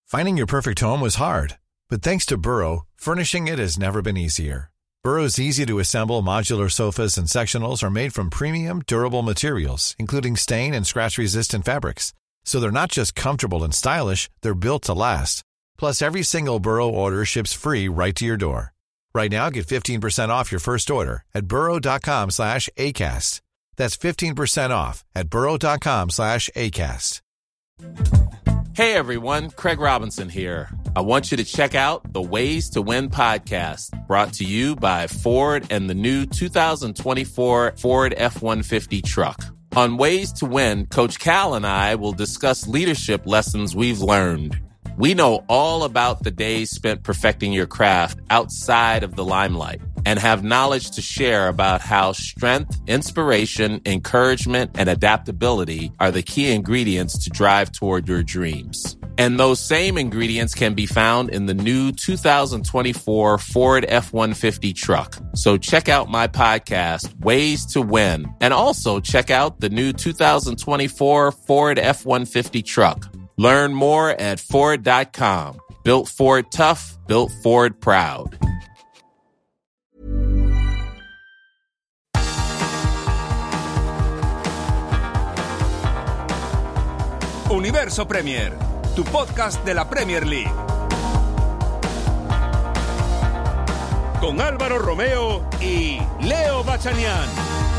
Finding your perfect home was hard, but thanks to Burrow, furnishing it has never been easier. Burrow's easy-to-assemble modular sofas and sectionals are made from premium, durable materials, including stain and scratch-resistant fabrics. So they're not just comfortable and stylish, they're built to last. Plus, every single Burrow order ships free right to your door. Right now, get 15% off your first order at burrow.com/ACAST. That's 15% off at burrow.com/ACAST. Hey everyone, Craig Robinson here. I want you to check out the Ways to Win podcast, brought to you by Ford and the new 2024 Ford F-150 truck. On Ways to Win, Coach Cal and I will discuss leadership lessons we've learned. We know all about the days spent perfecting your craft outside of the limelight and have knowledge to share about how strength, inspiration, encouragement, and adaptability are the key ingredients to drive toward your dreams. And those same ingredients can be found in the new 2024 Ford F-150 truck. So check out my podcast, Ways to Win, and also check out the new 2024 Ford F-150 truck. Learn more at Ford.com. Built Ford tough, built Ford proud. Universo Premier, tu podcast de la Premier League. Con Álvaro Romeo y Leo Bachanian.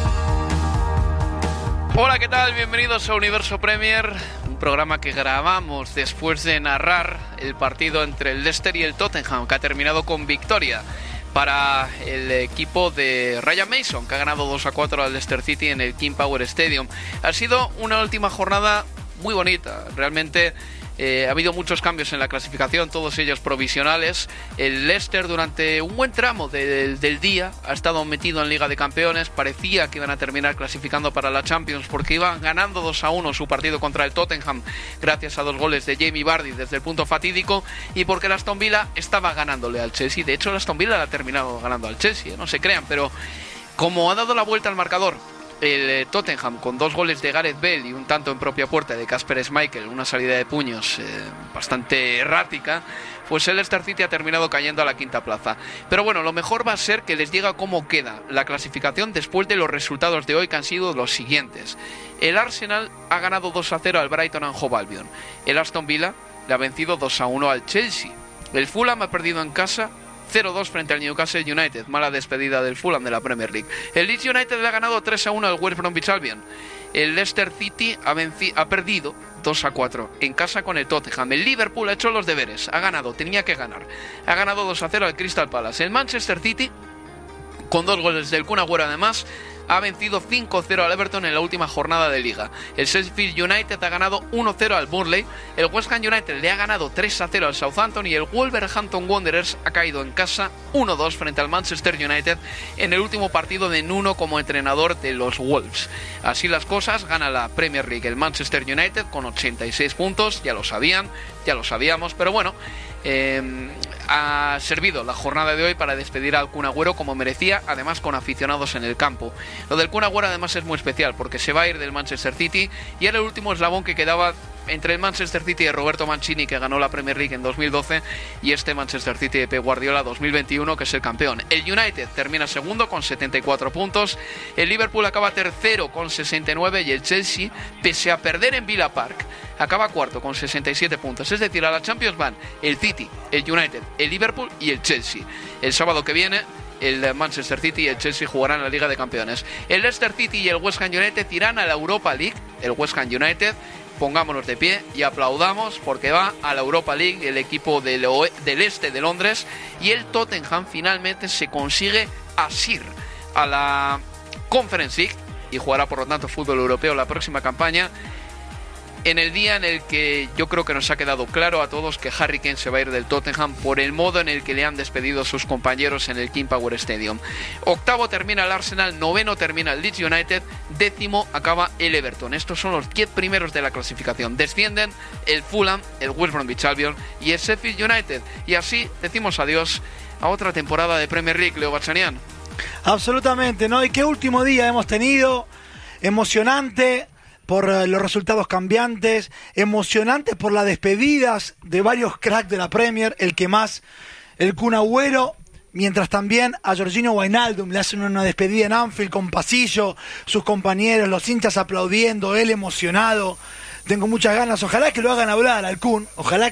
Hola, ¿qué tal? Bienvenidos a Universo Premier, un programa que grabamos después de narrar el partido entre el Leicester y el Tottenham, que ha terminado con victoria para el equipo de Ryan Mason, que ha ganado 2-4 al Leicester City en el King Power Stadium. Ha sido una última jornada muy bonita, realmente. Ha habido muchos cambios en la clasificación, todos ellos provisionales. El Leicester durante un buen tramo del día ha estado metido en Liga de Campeones. Parecía que iban a terminar clasificando para la Champions porque iban ganando 2-1 su partido contra el Tottenham gracias a 2 goles de Jamie Vardy desde el punto fatídico, y porque el Aston Villa estaba ganándole al Chelsea. De hecho, el Aston Villa la ha terminado ganando al Chelsea, no se crean, pero como ha dado la vuelta al marcador el Tottenham con 2 goles de Gareth Bale y un tanto en propia puerta de Kasper Schmeichel, una salida de puños bastante errática, pues el Leicester City ha terminado cayendo a la 5ª plaza. Pero bueno, lo mejor va a ser que les diga cómo queda la clasificación después de los resultados de hoy, que han sido los siguientes. El Arsenal ha ganado 2-0 al Brighton and Hove Albion. El Aston Villa le ha vencido 2-1 al Chelsea. El Fulham ha perdido en casa 0-2 frente al Newcastle United. Mala despedida del Fulham de la Premier League. El Leeds United le ha ganado 3-1 al West Bromwich Albion. El Leicester City ha perdido 2-4 en casa con el Tottenham. El Liverpool ha hecho los deberes, ha ganado, tenía que ganar. Ha ganado 2-0 al Crystal Palace. El Manchester City, con 2 goles del Kun Agüero además, ha vencido 5-0 al Everton en la última jornada de Liga. El Sheffield United ha ganado 1-0 al Burnley. El West Ham United le ha ganado 3-0 al Southampton. Y el Wolverhampton Wanderers ha caído en casa 1-2 frente al Manchester United en el último partido de Nuno como entrenador de los Wolves. Así las cosas, gana la Premier League el Manchester United con 86 puntos. Ya lo sabíamos, pero bueno, ha servido la jornada de hoy para despedir al Kun Agüero como merecía, además con aficionados en el campo. Lo del Kun Agüero además es muy especial porque se va a ir del Manchester City y era el último eslabón que quedaba entre el Manchester City de Roberto Mancini, que ganó la Premier League en 2012, y este Manchester City de Pep Guardiola 2021, que es el campeón. El United termina segundo con 74 puntos, el Liverpool acaba tercero con 69 y el Chelsea, pese a perder en Villa Park, acaba cuarto con 67 puntos. Es decir, a la Champions van el City, el United, el Liverpool y el Chelsea. El sábado que viene el Manchester City y el Chelsea jugarán la Liga de Campeones. El Leicester City y el West Ham United irán a la Europa League. El West Ham United, pongámonos de pie y aplaudamos porque va a la Europa League, el equipo del este de Londres. Y el Tottenham finalmente se consigue asir a la Conference League y jugará por lo tanto fútbol europeo la próxima campaña, en el día en el que yo creo que nos ha quedado claro a todos que Harry Kane se va a ir del Tottenham por el modo en el que le han despedido sus compañeros en el King Power Stadium. Octavo termina el Arsenal, noveno termina el Leeds United, décimo acaba el Everton. Estos son los 10 primeros de la clasificación. Descienden el Fulham, el West Bromwich Albion y el Sheffield United. Y así decimos adiós a otra temporada de Premier League, Leo Bachanian. Absolutamente, ¿no? Y qué último día hemos tenido, emocionante. por los resultados cambiantes, emocionante por las despedidas de varios cracks de la Premier, el que más, el Kun Agüero, mientras también a Georginio Wijnaldum le hacen una despedida en Anfield con pasillo, sus compañeros, los hinchas aplaudiendo, él emocionado. Tengo muchas ganas, ojalá que lo hagan hablar al Kun,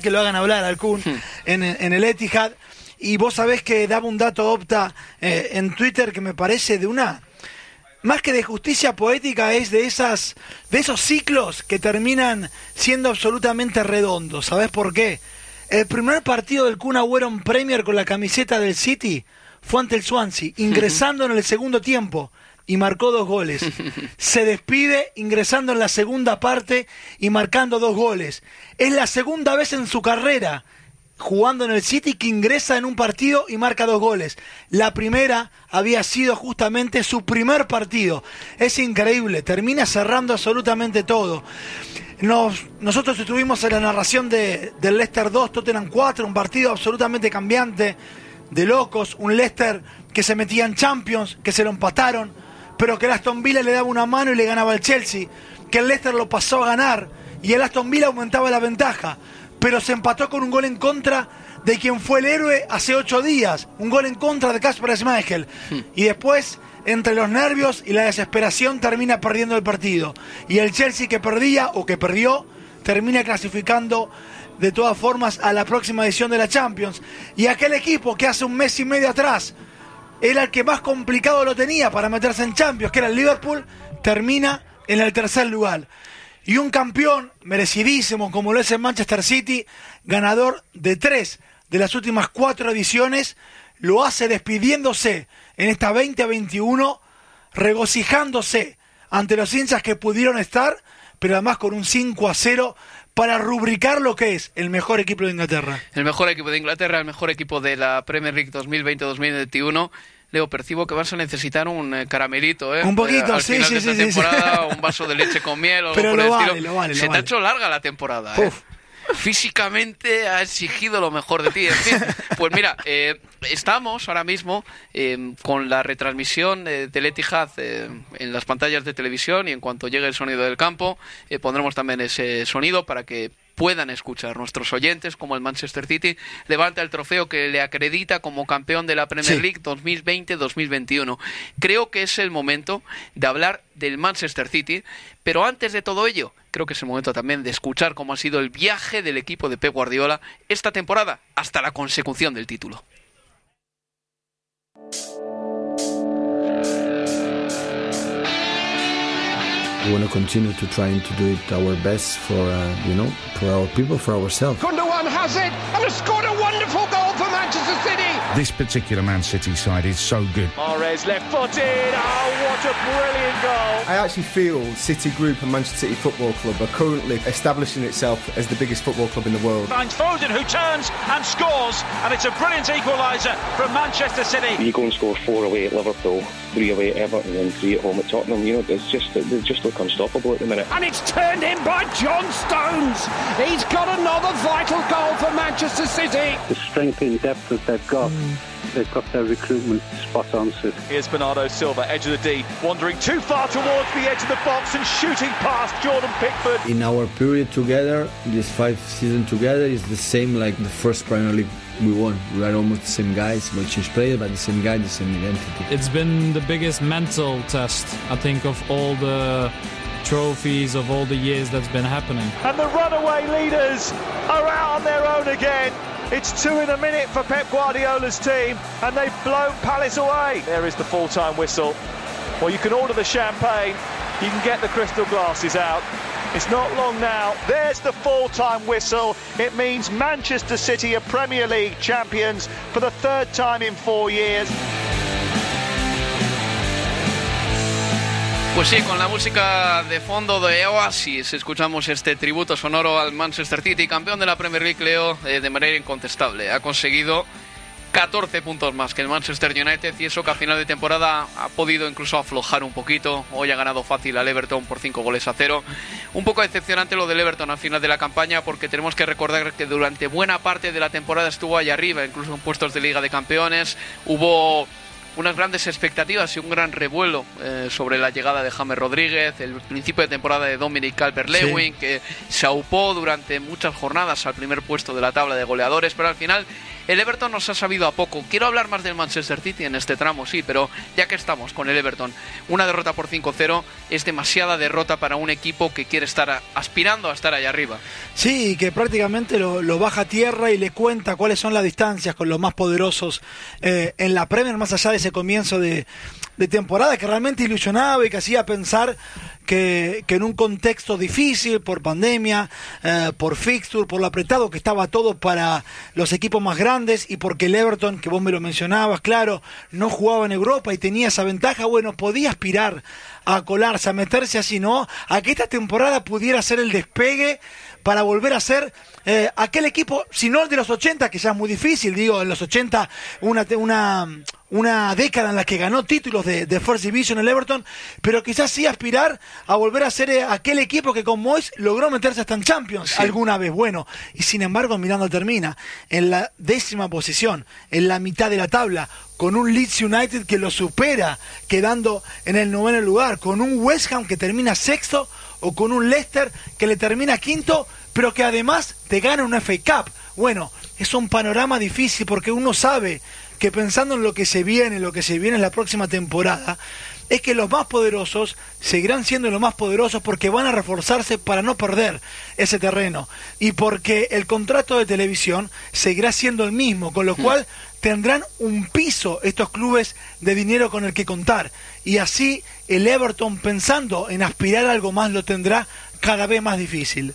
en el Etihad. Y vos sabés que daba un dato Opta en Twitter que me parece de una, más que de justicia poética, es de esos ciclos que terminan siendo absolutamente redondos. ¿Sabés por qué? El primer partido del Kun Agüero en Premier con la camiseta del City fue ante el Swansea, ingresando en el segundo tiempo y marcó 2 goles. Se despide ingresando en la segunda parte y marcando 2 goles. Es la segunda vez en su carrera jugando en el City que ingresa en un partido y marca 2 goles. La primera había sido justamente su primer partido. Es increíble, termina cerrando absolutamente todo. Nosotros estuvimos en la narración del Leicester 2, Tottenham 4, un partido absolutamente cambiante, de locos, un Leicester que se metía en Champions, que se lo empataron, pero que el Aston Villa le daba una mano y le ganaba al Chelsea, que el Leicester lo pasó a ganar y el Aston Villa aumentaba la ventaja, pero se empató con un gol en contra de quien fue el héroe hace 8 días, un gol en contra de Kasper Schmeichel, y después, entre los nervios y la desesperación, termina perdiendo el partido. Y el Chelsea que perdía, o que perdió, termina clasificando de todas formas a la próxima edición de la Champions. Y aquel equipo que hace un mes y medio atrás era el que más complicado lo tenía para meterse en Champions, que era el Liverpool, termina en el tercer lugar. Y un campeón merecidísimo como lo es el Manchester City, ganador de 3 de las últimas 4 ediciones, lo hace despidiéndose en esta 2021, regocijándose ante los hinchas que pudieron estar, pero además con un 5-0 para rubricar lo que es el mejor equipo de Inglaterra. El mejor equipo de Inglaterra, el mejor equipo de la Premier League 2020-2021. Leo, percibo que vas a necesitar un caramelito, ¿eh? Un poquito, al final de esta temporada, sí. Un vaso de leche con miel o pero algo por el estilo. Se te ha hecho larga la temporada, ¿eh? Físicamente ha exigido lo mejor de ti. En fin, pues mira, estamos ahora mismo con la retransmisión del Etihad en las pantallas de televisión, y en cuanto llegue el sonido del campo pondremos también ese sonido para que puedan escuchar nuestros oyentes como el Manchester City levanta el trofeo que le acredita como campeón de la Premier League 2020-2021. Creo que es el momento de hablar del Manchester City, pero antes de todo ello, creo que es el momento también de escuchar cómo ha sido el viaje del equipo de Pep Guardiola esta temporada hasta la consecución del título. We want to continue to trying to do it our best for for our people, for ourselves. Gundogan has it and has scored a wonderful goal for Manchester City. This particular Man City side is so good. Mahrez left-footed. Oh, what a brilliant goal! I actually feel City Group and Manchester City Football Club are currently establishing itself as the biggest football club in the world. Finds Foden, who turns and scores, and it's a brilliant equaliser from Manchester City. You go and score 4 away at Liverpool, 3 away at Everton, and 3 at home at Tottenham. You know, they just look unstoppable at the minute. And it's turned in by John Stones. He's got another vital goal for Manchester City. The strength in depth that they've got their recruitment spot on. Here's Bernardo Silva, edge of the D, wandering too far towards the edge of the box and shooting past Jordan Pickford. In our period together, this 5 seasons together, is the same like the first Premier League we won. We are almost the same guys, we change players, but the same guy, the same identity. It's been the biggest mental test, I think, of all the trophies of all the years that's been happening. And the runaway leaders are out on their own again. It's 2 in a minute for Pep Guardiola's team, and they've blown Palace away. There is the full-time whistle. Well, you can order the champagne, you can get the crystal glasses out. It's not long now. There's the full-time whistle. It means Manchester City are Premier League champions for the 3rd time in 4 years. Pues sí, con la música de fondo de Oasis escuchamos este tributo sonoro al Manchester City, campeón de la Premier League, Leo, de manera incontestable. Ha conseguido 14 puntos más que el Manchester United, y eso que a final de temporada ha podido incluso aflojar un poquito. Hoy ha ganado fácil al Everton por 5-0. Un poco decepcionante lo del Everton al final de la campaña, porque tenemos que recordar que durante buena parte de la temporada estuvo ahí arriba, incluso en puestos de Liga de Campeones. Hubo unas grandes expectativas y un gran revuelo sobre la llegada de James Rodríguez, el principio de temporada de Dominic Calvert-Lewin, que se aupó durante muchas jornadas al primer puesto de la tabla de goleadores, pero al final el Everton nos ha sabido a poco. Quiero hablar más del Manchester City en este tramo, sí, pero ya que estamos con el Everton, una derrota por 5-0 es demasiada derrota para un equipo que quiere estar aspirando a estar allá arriba. Sí, que prácticamente lo baja a tierra y le cuenta cuáles son las distancias con los más poderosos en la Premier, más allá de ese comienzo de temporada que realmente ilusionaba y que hacía pensar que en un contexto difícil, por pandemia, por fixture, por lo apretado que estaba todo para los equipos más grandes y porque el Everton, que vos me lo mencionabas, claro, no jugaba en Europa y tenía esa ventaja, bueno, podía aspirar a colarse, a meterse así, ¿no? A que esta temporada pudiera ser el despegue para volver a ser aquel equipo, si no el de los 80, que ya es muy difícil, digo, en los 80 una década en la que ganó títulos de First Division el Everton, pero quizás sí aspirar a volver a ser aquel equipo que con Moyes logró meterse hasta en Champions alguna vez. Bueno, y sin embargo Miranda termina en la 10ª posición, en la mitad de la tabla, con un Leeds United que lo supera, quedando en el 9º lugar, con un West Ham que termina 6º, o con un Leicester que le termina 5º, pero que además te gana una FA Cup. Bueno, es un panorama difícil porque uno sabe que pensando en lo que se viene en la próxima temporada, es que los más poderosos seguirán siendo los más poderosos porque van a reforzarse para no perder ese terreno y porque el contrato de televisión seguirá siendo el mismo, con lo cual tendrán un piso estos clubes de dinero con el que contar, y así el Everton, pensando en aspirar a algo más, lo tendrá cada vez más difícil.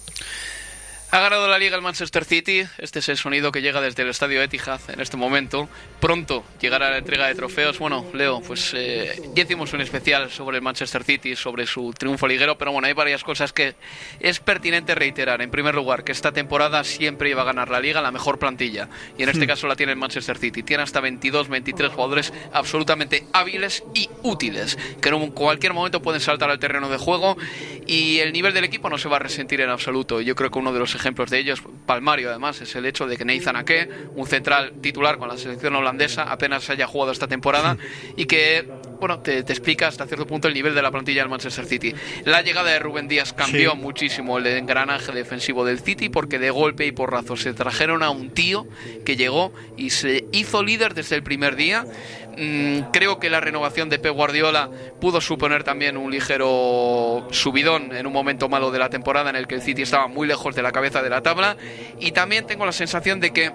Ha ganado la Liga el Manchester City. Este es el sonido que llega desde el estadio Etihad en este momento. Pronto llegará la entrega de trofeos. Bueno, Leo, pues ya hicimos un especial sobre el Manchester City, sobre su triunfo liguero, pero bueno, hay varias cosas que es pertinente reiterar. En primer lugar, que esta temporada siempre iba a ganar la Liga la mejor plantilla, y en este caso la tiene el Manchester City. Tiene hasta 22, 23 jugadores absolutamente hábiles y útiles, que en cualquier momento pueden saltar al terreno de juego, y el nivel del equipo no se va a resentir en absoluto. Yo creo que uno de los ejemplos de ellos, palmario además, es el hecho de que Nathan Ake, un central titular con la selección holandesa, apenas haya jugado esta temporada, y que, bueno, te explica hasta cierto punto el nivel de la plantilla del Manchester City. La llegada de Rubén Díaz cambió muchísimo el engranaje defensivo del City, porque de golpe y porrazo se trajeron a un tío que llegó y se hizo líder desde el primer día. Creo que la renovación de Pep Guardiola pudo suponer también un ligero subidón en un momento malo de la temporada en el que el City estaba muy lejos de la cabeza de la tabla, y también tengo la sensación de que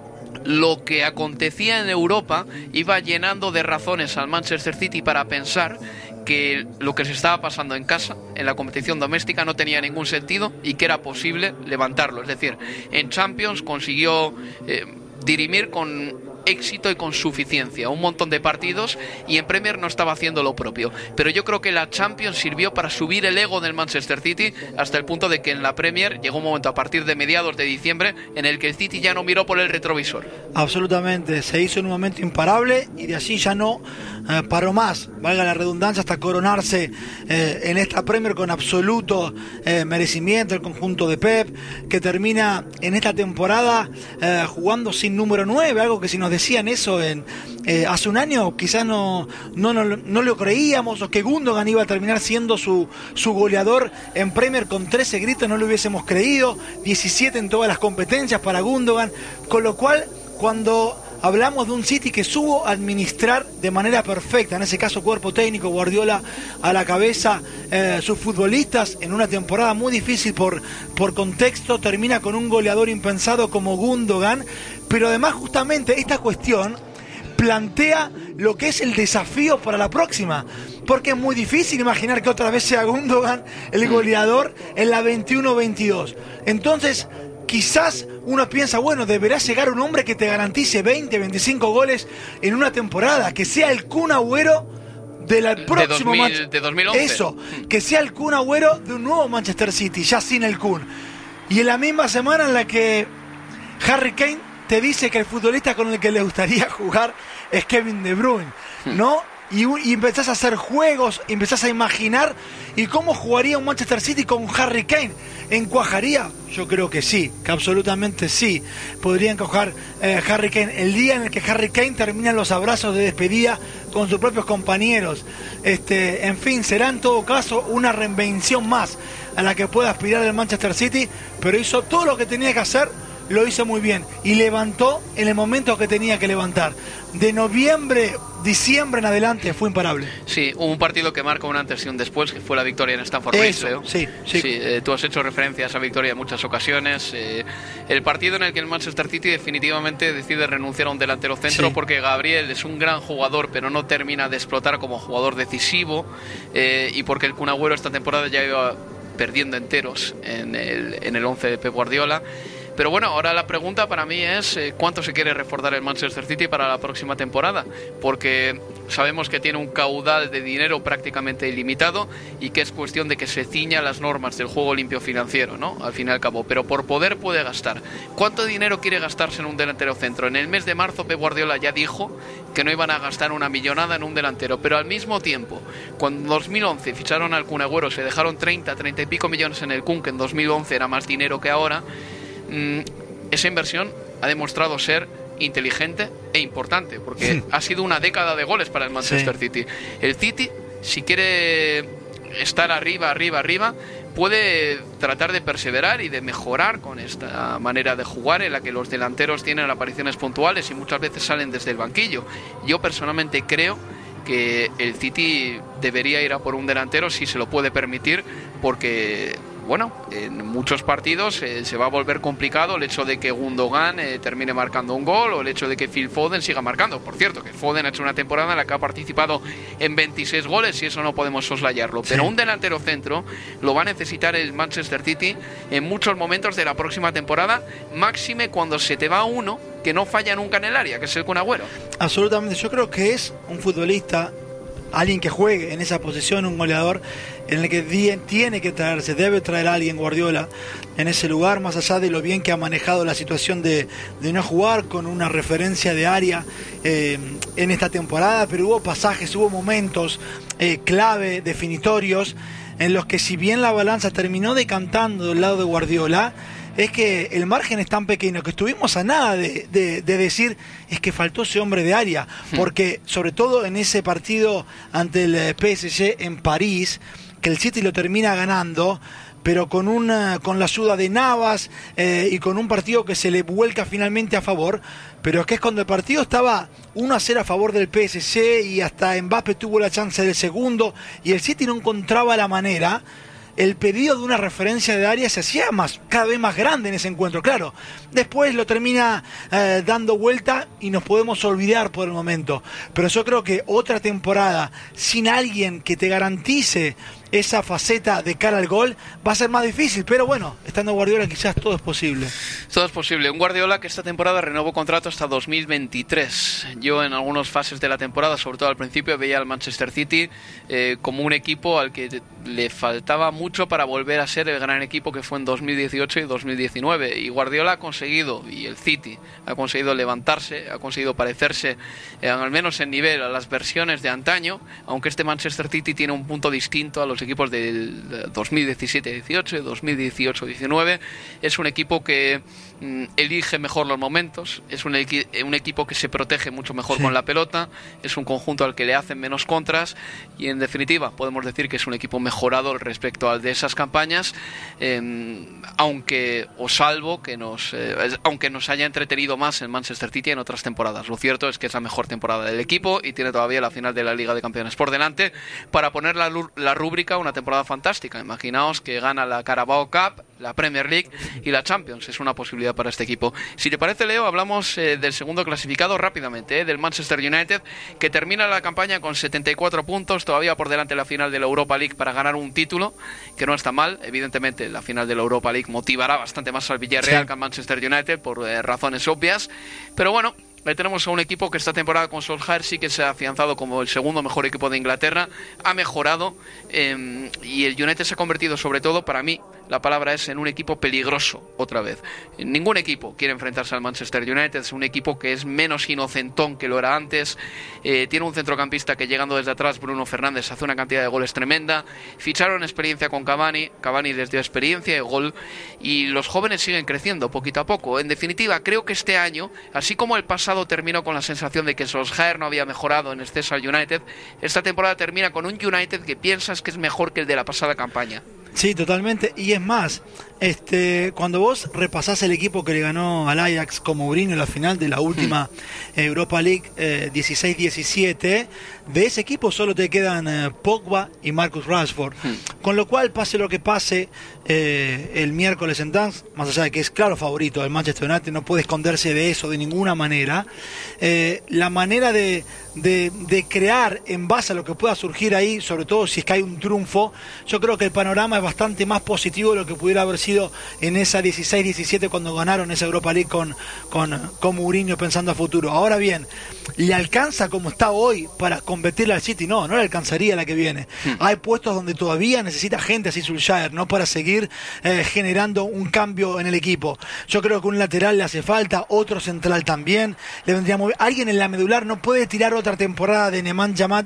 lo que acontecía en Europa iba llenando de razones al Manchester City para pensar que lo que se estaba pasando en casa, en la competición doméstica, no tenía ningún sentido y que era posible levantarlo. Es decir, en Champions consiguió dirimir con éxito y con suficiencia un montón de partidos, y en Premier no estaba haciendo lo propio, pero yo creo que la Champions sirvió para subir el ego del Manchester City hasta el punto de que en la Premier llegó un momento a partir de mediados de diciembre en el que el City ya no miró por el retrovisor. Absolutamente, se hizo en un momento imparable y de allí ya no paró más, valga la redundancia, hasta coronarse en esta Premier con absoluto merecimiento el conjunto de Pep, que termina en esta temporada jugando sin número 9, algo que si nos decían eso hace un año quizás no lo creíamos, o que Gundogan iba a terminar siendo su goleador en Premier con 13 gritos, no lo hubiésemos creído, 17 en todas las competencias para Gundogan, con lo cual cuando hablamos de un City que supo administrar de manera perfecta, en ese caso cuerpo técnico, Guardiola a la cabeza, sus futbolistas, en una temporada muy difícil por contexto, termina con un goleador impensado como Gundogan, pero además justamente esta cuestión plantea lo que es el desafío para la próxima, porque es muy difícil imaginar que otra vez sea Gundogan el goleador en la 21-22. Entonces, quizás uno piensa, bueno, deberá llegar un hombre que te garantice 20, 25 goles en una temporada, que sea el Kun Agüero del próximo de 2011. Eso, que sea el Kun Agüero de un nuevo Manchester City, ya sin el Kun. Y en la misma semana en la que Harry Kane te dice que el futbolista con el que le gustaría jugar es Kevin De Bruyne, ¿no? y empezás a hacer juegos, empezás a imaginar y cómo jugaría un Manchester City con Harry Kane. ¿Encuajaría? Yo creo que sí, que absolutamente sí. Podría encajar Harry Kane el día en el que Harry Kane termina los abrazos de despedida con sus propios compañeros. En fin, será en todo caso una reinvención más a la que pueda aspirar el Manchester City, pero hizo todo lo que tenía que hacer, lo hizo muy bien y levantó en el momento que tenía que levantar. De noviembre, diciembre en adelante fue imparable. Sí, hubo un partido que marca un antes y un después, que fue la victoria en Stamford Bridge, Leo. Sí. Tú has hecho referencia a esa victoria en muchas ocasiones. El partido en el que el Manchester City definitivamente decide renunciar a un delantero centro, porque Gabriel es un gran jugador, pero no termina de explotar como jugador decisivo, y porque el Kun Agüero esta temporada ya iba perdiendo enteros en el 11 de Pep Guardiola. Pero bueno, ahora la pregunta para mí es ¿cuánto se quiere reforzar el Manchester City para la próxima temporada? Porque sabemos que tiene un caudal de dinero prácticamente ilimitado y que es cuestión de que se ciña las normas del juego limpio financiero, ¿no? Al fin y al cabo, pero por poder puede gastar. ¿Cuánto dinero quiere gastarse en un delantero centro? En el mes de marzo Pep Guardiola ya dijo que no iban a gastar una millonada en un delantero, pero al mismo tiempo, cuando en 2011 ficharon al Kun Agüero, se dejaron 30 y pico millones en el Kun, que en 2011 era más dinero que ahora. Esa inversión ha demostrado ser inteligente e importante, porque ha sido una década de goles para el Manchester City. El City, si quiere estar arriba, puede tratar de perseverar y de mejorar con esta manera de jugar en la que los delanteros tienen apariciones puntuales y muchas veces salen desde el banquillo. Yo personalmente creo que el City debería ir a por un delantero si se lo puede permitir, porque bueno, en muchos partidos se va a volver complicado el hecho de que Gundogan termine marcando un gol, o el hecho de que Phil Foden siga marcando. Por cierto, que Foden ha hecho una temporada en la que ha participado en 26 goles y eso no podemos soslayarlo. Pero un delantero centro lo va a necesitar el Manchester City en muchos momentos de la próxima temporada, máxime cuando se te va uno que no falla nunca en el área, que es el Kun Agüero. Absolutamente, yo creo que es un futbolista, alguien que juegue en esa posición, un goleador, en el que tiene que traerse, debe traer a alguien Guardiola en ese lugar, más allá de lo bien que ha manejado la situación de no jugar con una referencia de área en esta temporada, pero hubo pasajes, hubo momentos clave, definitorios, en los que si bien la balanza terminó decantando del lado de Guardiola, es que el margen es tan pequeño que estuvimos a nada de decir es que faltó ese hombre de área, porque sobre todo en ese partido ante el PSG en París, que el City lo termina ganando, pero con la ayuda de Navas y con un partido que se le vuelca finalmente a favor, pero es que es cuando el partido estaba 1-0 a favor del PSG y hasta Mbappé tuvo la chance del segundo y el City no encontraba la manera. El pedido de una referencia de área se hacía cada vez más grande en ese encuentro. Claro, después lo termina dando vuelta y nos podemos olvidar por el momento. Pero yo creo que otra temporada sin alguien que te garantice esa faceta de cara al gol va a ser más difícil, pero bueno, estando Guardiola quizás todo es posible. Todo es posible. Un Guardiola que esta temporada renovó contrato hasta 2023. Yo en algunas fases de la temporada, sobre todo al principio, veía al Manchester City como un equipo al que le faltaba mucho para volver a ser el gran equipo que fue en 2018 y 2019. Y Guardiola ha conseguido, y el City ha conseguido levantarse, ha conseguido parecerse al menos en nivel a las versiones de antaño, aunque este Manchester City tiene un punto distinto a los equipos del 2017-18, 2018-19. Es un equipo que elige mejor los momentos, es un equipo que se protege mucho mejor con la pelota, es un conjunto al que le hacen menos contras y en definitiva podemos decir que es un equipo mejorado respecto al de esas campañas, aunque nos haya entretenido más el Manchester City en otras temporadas. Lo cierto es que es la mejor temporada del equipo y tiene todavía la final de la Liga de Campeones por delante para poner la rúbrica una temporada fantástica. Imaginaos que gana la Carabao Cup, la Premier League y la Champions. Es una posibilidad para este equipo. Si te parece, Leo, hablamos del segundo clasificado rápidamente, del Manchester United, que termina la campaña con 74 puntos, todavía por delante la final de la Europa League para ganar un título, que no está mal. Evidentemente la final de la Europa League motivará bastante más al Villarreal que al Manchester United por razones obvias, pero bueno, ahí tenemos a un equipo que esta temporada con Solskjaer sí que se ha afianzado como el segundo mejor equipo de Inglaterra, ha mejorado y el United se ha convertido sobre todo para mí la palabra es en un equipo peligroso otra vez. Ningún equipo quiere enfrentarse al Manchester United, es un equipo que es menos inocentón que lo era antes, tiene un centrocampista que llegando desde atrás, Bruno Fernández, hace una cantidad de goles tremenda, ficharon experiencia con Cavani les dio experiencia y gol, y los jóvenes siguen creciendo poquito a poco. En definitiva, creo que este año, así como el pasado terminó con la sensación de que Solskjaer no había mejorado en exceso al United, esta temporada termina con un United que piensas que es mejor que el de la pasada campaña. Sí, totalmente. Y es más, cuando vos repasás el equipo que le ganó al Ajax con Mourinho en la final de la última Europa League 16-17, de ese equipo solo te quedan Pogba y Marcus Rashford. Con lo cual, pase lo que pase el miércoles en Dansk, más allá de que es claro favorito del Manchester United, no puede esconderse de eso de ninguna manera, la manera de crear en base a lo que pueda surgir ahí, sobre todo si es que hay un triunfo, yo creo que el panorama es bastante más positivo de lo que pudiera haber sido en esa 16-17 cuando ganaron esa Europa League con Mourinho pensando a futuro. Ahora bien, ¿le alcanza como está hoy para competirle al City? No le alcanzaría la que viene. Hay puestos donde todavía necesita gente así Solskjaer, ¿no? Para seguir generando un cambio en el equipo. Yo creo que un lateral le hace falta, otro central también, le vendría muy bien. Alguien en la medular no puede tirar otra temporada de Nemanja Yamat,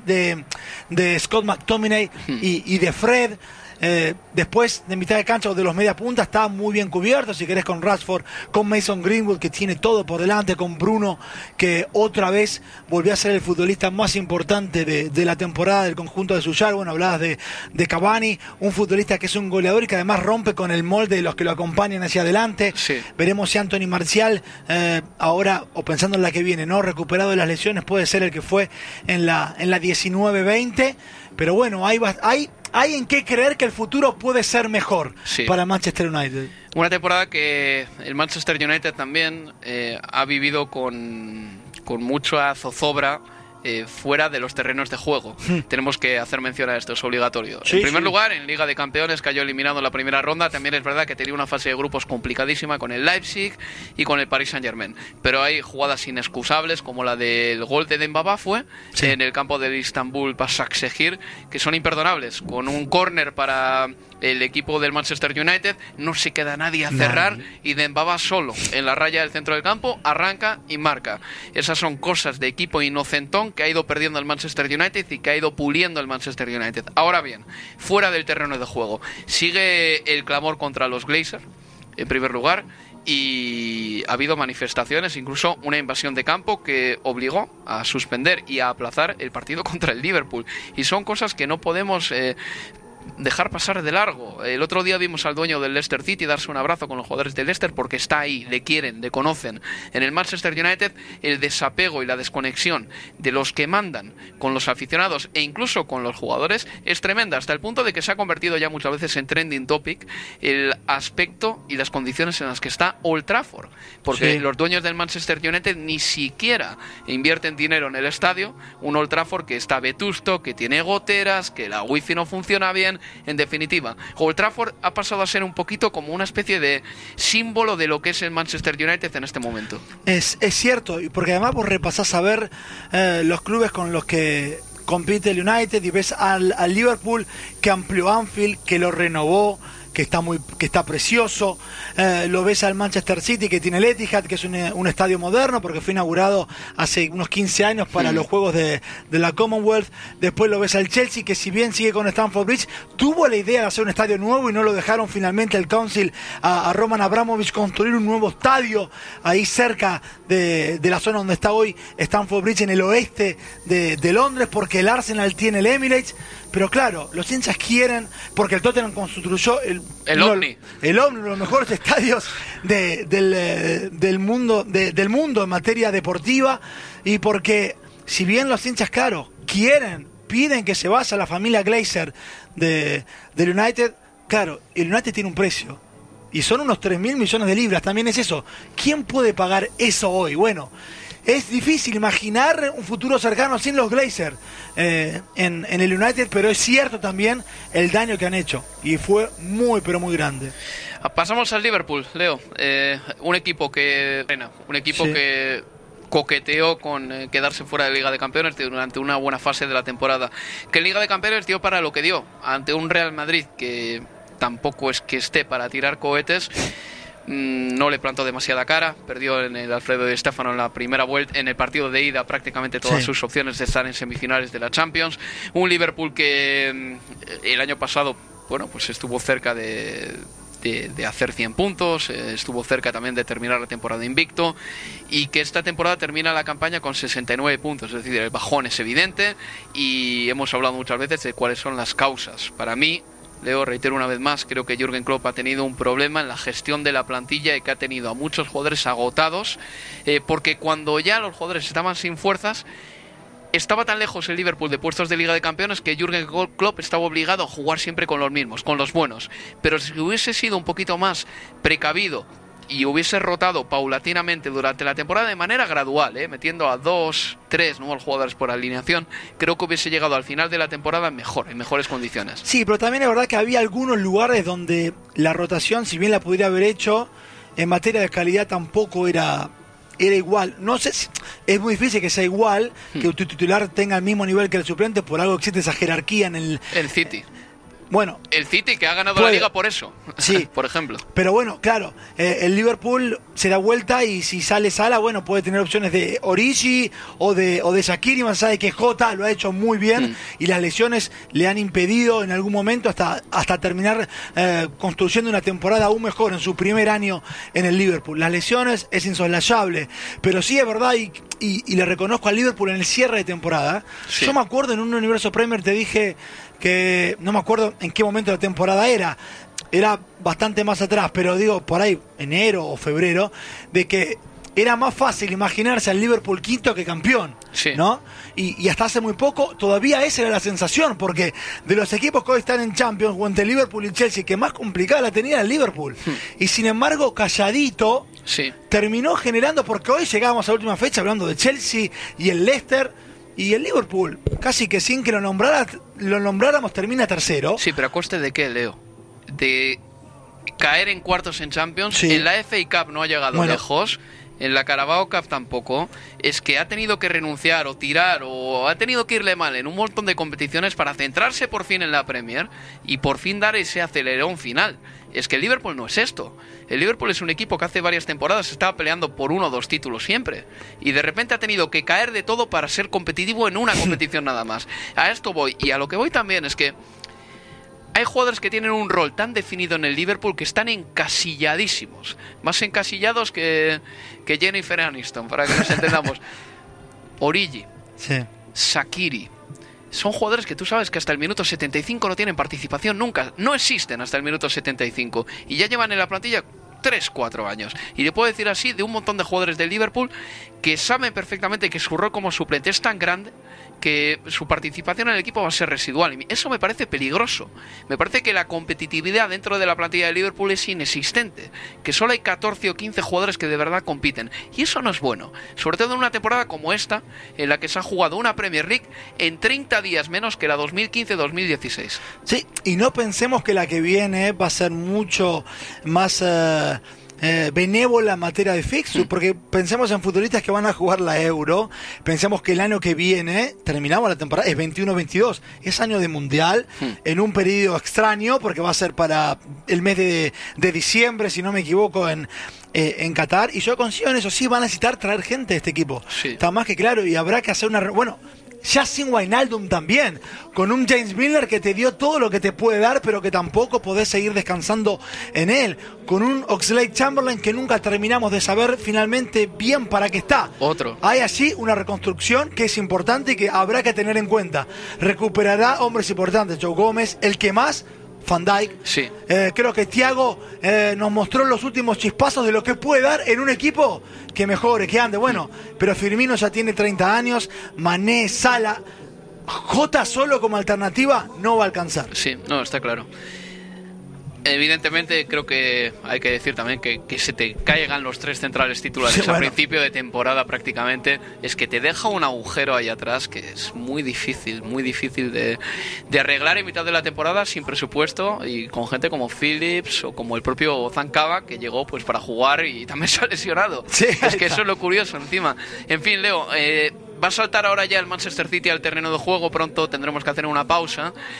de Scott McTominay y de Fred. Después de mitad de cancha o de los media punta está muy bien cubierto, si querés, con Rashford, con Mason Greenwood, que tiene todo por delante, con Bruno, que otra vez volvió a ser el futbolista más importante de la temporada del conjunto de Solskjaer. Bueno, hablabas de Cavani, un futbolista que es un goleador y que además rompe con el molde de los que lo acompañan hacia adelante. Sí. Veremos si Anthony Martial ahora, o pensando en la que viene, no recuperado de las lesiones, puede ser el que fue en la 19-20, pero bueno, hay en qué creer que el futuro puede ser mejor para Manchester United. Una temporada que el Manchester United también ha vivido con mucha zozobra fuera de los terrenos de juego. Tenemos que hacer mención a esto, es obligatorio. En primer lugar, en Liga de Campeones cayó eliminado en la primera ronda. También es verdad que tenía una fase de grupos complicadísima con el Leipzig y con el Paris Saint-Germain. Pero hay jugadas inexcusables, como la del gol de Dembaba en el campo del Istanbul Başakşehir, que son imperdonables. Con un córner para el equipo del Manchester United, no se queda nadie a cerrar y Dembaba solo en la raya del centro del campo arranca y marca. Esas son cosas de equipo inocentón que ha ido perdiendo el Manchester United y que ha ido puliendo el Manchester United. Ahora bien, fuera del terreno de juego, sigue el clamor contra los Glazers, en primer lugar, y ha habido manifestaciones, incluso una invasión de campo que obligó a suspender y a aplazar el partido contra el Liverpool. Y son cosas que no podemos dejar pasar de largo. El otro día vimos al dueño del Leicester City darse un abrazo con los jugadores del Leicester porque está ahí, le quieren, le conocen. En el Manchester United el desapego y la desconexión de los que mandan con los aficionados e incluso con los jugadores es tremenda, hasta el punto de que se ha convertido ya muchas veces en trending topic el aspecto y las condiciones en las que está Old Trafford, porque los dueños del Manchester United ni siquiera invierten dinero en el estadio, un Old Trafford que está vetusto, que tiene goteras, que la wifi no funciona bien. En definitiva, Old Trafford ha pasado a ser un poquito como una especie de símbolo de lo que es el Manchester United en este momento. Es cierto, porque además vos repasás a ver los clubes con los que compite el United y ves al Liverpool que amplió Anfield, que lo renovó, que está precioso. Lo ves al Manchester City, que tiene el Etihad, que es un estadio moderno porque fue inaugurado hace unos 15 años para los juegos de la Commonwealth. Después lo ves al Chelsea, que si bien sigue con Stamford Bridge, tuvo la idea de hacer un estadio nuevo y no lo dejaron finalmente el Council a Roman Abramovich construir un nuevo estadio ahí cerca de la zona donde está hoy Stamford Bridge, en el oeste de Londres, porque el Arsenal tiene el Emirates. Pero claro, los hinchas quieren, porque el Tottenham construyó el Omni, los mejores estadios del mundo en materia deportiva, y porque si bien los hinchas, claro, piden que se base a la familia Glazer del United, claro, el United tiene un precio y son unos 3.000 millones de libras. También es eso. ¿Quién puede pagar eso hoy? Bueno, es difícil imaginar un futuro cercano sin los Glazers en el United, pero es cierto también el daño que han hecho, y fue muy, pero muy grande. Pasamos al Liverpool, Leo. Un equipo que coqueteó con quedarse fuera de Liga de Campeones durante una buena fase de la temporada, que en Liga de Campeones dio para lo que dio, ante un Real Madrid que tampoco es que esté para tirar cohetes. No le plantó demasiada cara, perdió en el Alfredo Di Stéfano en la primera vuelta, en el partido de ida prácticamente todas sus opciones de estar en semifinales de la Champions. Un Liverpool que el año pasado, bueno, pues estuvo cerca de hacer 100 puntos, estuvo cerca también de terminar la temporada invicto, y que esta temporada termina la campaña con 69 puntos, es decir, el bajón es evidente, y hemos hablado muchas veces de cuáles son las causas. Para mí, Leo, reitero una vez más, creo que Jürgen Klopp ha tenido un problema en la gestión de la plantilla y que ha tenido a muchos jugadores agotados, porque cuando ya los jugadores estaban sin fuerzas, estaba tan lejos el Liverpool de puestos de Liga de Campeones que Jürgen Klopp estaba obligado a jugar siempre con los mismos, con los buenos. Pero si hubiese sido un poquito más precavido y hubiese rotado paulatinamente durante la temporada de manera gradual, metiendo a 2, 3 nuevos jugadores por alineación, creo que hubiese llegado al final de la temporada en mejores condiciones. Sí, pero también es verdad que había algunos lugares donde la rotación, si bien la pudiera haber hecho, en materia de calidad tampoco era igual. No sé si es muy difícil que sea igual, que tu titular tenga el mismo nivel que el suplente, por algo existe esa jerarquía en el City. Bueno, el City que ha ganado la Liga por eso, sí, por ejemplo. Pero bueno, claro, el Liverpool se da vuelta y si sale Salah, bueno, puede tener opciones de Origi o de Shaqiri, más allá de que Jota lo ha hecho muy bien y las lesiones le han impedido en algún momento hasta terminar construyendo una temporada aún mejor en su primer año en el Liverpool. Las lesiones es insoslayable, pero sí es verdad y le reconozco al Liverpool en el cierre de temporada. Sí. Yo me acuerdo en un Universo Premier te dije que no me acuerdo en qué momento de la temporada era bastante más atrás, pero digo por ahí enero o febrero, de que era más fácil imaginarse al Liverpool quinto que campeón, ¿no? Y hasta hace muy poco todavía esa era la sensación, porque de los equipos que hoy están en Champions, o entre Liverpool y Chelsea, que más complicada la tenía el Liverpool, y sin embargo calladito terminó generando, porque hoy llegamos a la última fecha hablando de Chelsea y el Leicester, y el Liverpool, casi que sin que lo nombráramos, termina tercero. Sí, pero ¿a coste de qué, Leo? De caer en cuartos en Champions. En la FA Cup no ha llegado lejos. En la Carabao Cup tampoco. Es que ha tenido que renunciar o tirar o ha tenido que irle mal en un montón de competiciones para centrarse por fin en la Premier y por fin dar ese acelerón final. Es que el Liverpool no es esto. El Liverpool es un equipo que hace varias temporadas estaba peleando por 1 o 2 títulos siempre. Y de repente ha tenido que caer de todo para ser competitivo en una competición nada más. A esto voy. Y a lo que voy también es que hay jugadores que tienen un rol tan definido en el Liverpool que están encasilladísimos. Más encasillados que Jennifer Aniston, para que nos entendamos. Origi, Shaqiri. Son jugadores que tú sabes que hasta el minuto 75 no tienen participación nunca. No existen hasta el minuto 75. Y ya llevan en la plantilla 3-4 años. Y le puedo decir así de un montón de jugadores del Liverpool que saben perfectamente que su rol como suplente es tan grande que su participación en el equipo va a ser residual. Y eso me parece peligroso. Me parece que la competitividad dentro de la plantilla de Liverpool es inexistente. Que solo hay 14 o 15 jugadores que de verdad compiten. Y eso no es bueno. Sobre todo en una temporada como esta, en la que se ha jugado una Premier League en 30 días menos que la 2015-2016. Sí, y no pensemos que la que viene va a ser mucho más benévola en materia de fixture, porque pensemos en futbolistas que van a jugar la Euro, pensemos que el año que viene, terminamos la temporada, es 21-22, es año de Mundial, en un periodo extraño, porque va a ser para el mes de diciembre, si no me equivoco, en Qatar, y yo considero en eso, sí van a necesitar traer gente de este equipo, está más que claro, y habrá que hacer ya sin Wijnaldum también, con un James Milner que te dio todo lo que te puede dar, pero que tampoco podés seguir descansando en él, con un Oxlade-Chamberlain que nunca terminamos de saber finalmente bien para qué está. Hay allí una reconstrucción que es importante y que habrá que tener en cuenta. Recuperará hombres importantes, Joe Gómez, el que más, Van Dijk. Creo que Thiago nos mostró los últimos chispazos de lo que puede dar en un equipo que mejore, que ande. Bueno, pero Firmino ya tiene 30 años, Mané, Salah, Jota solo como alternativa no va a alcanzar. Sí, no, está claro. Evidentemente creo que hay que decir también que se te caigan los 3 centrales titulares a principio de temporada prácticamente, es que te deja un agujero ahí atrás que es muy difícil de arreglar en mitad de la temporada sin presupuesto y con gente como Phillips o como el propio Zancaba que llegó pues para jugar y también se ha lesionado. Es que eso es lo curioso encima. En fin, Leo, va a saltar ahora ya el Manchester City al terreno de juego, pronto tendremos que hacer una pausa.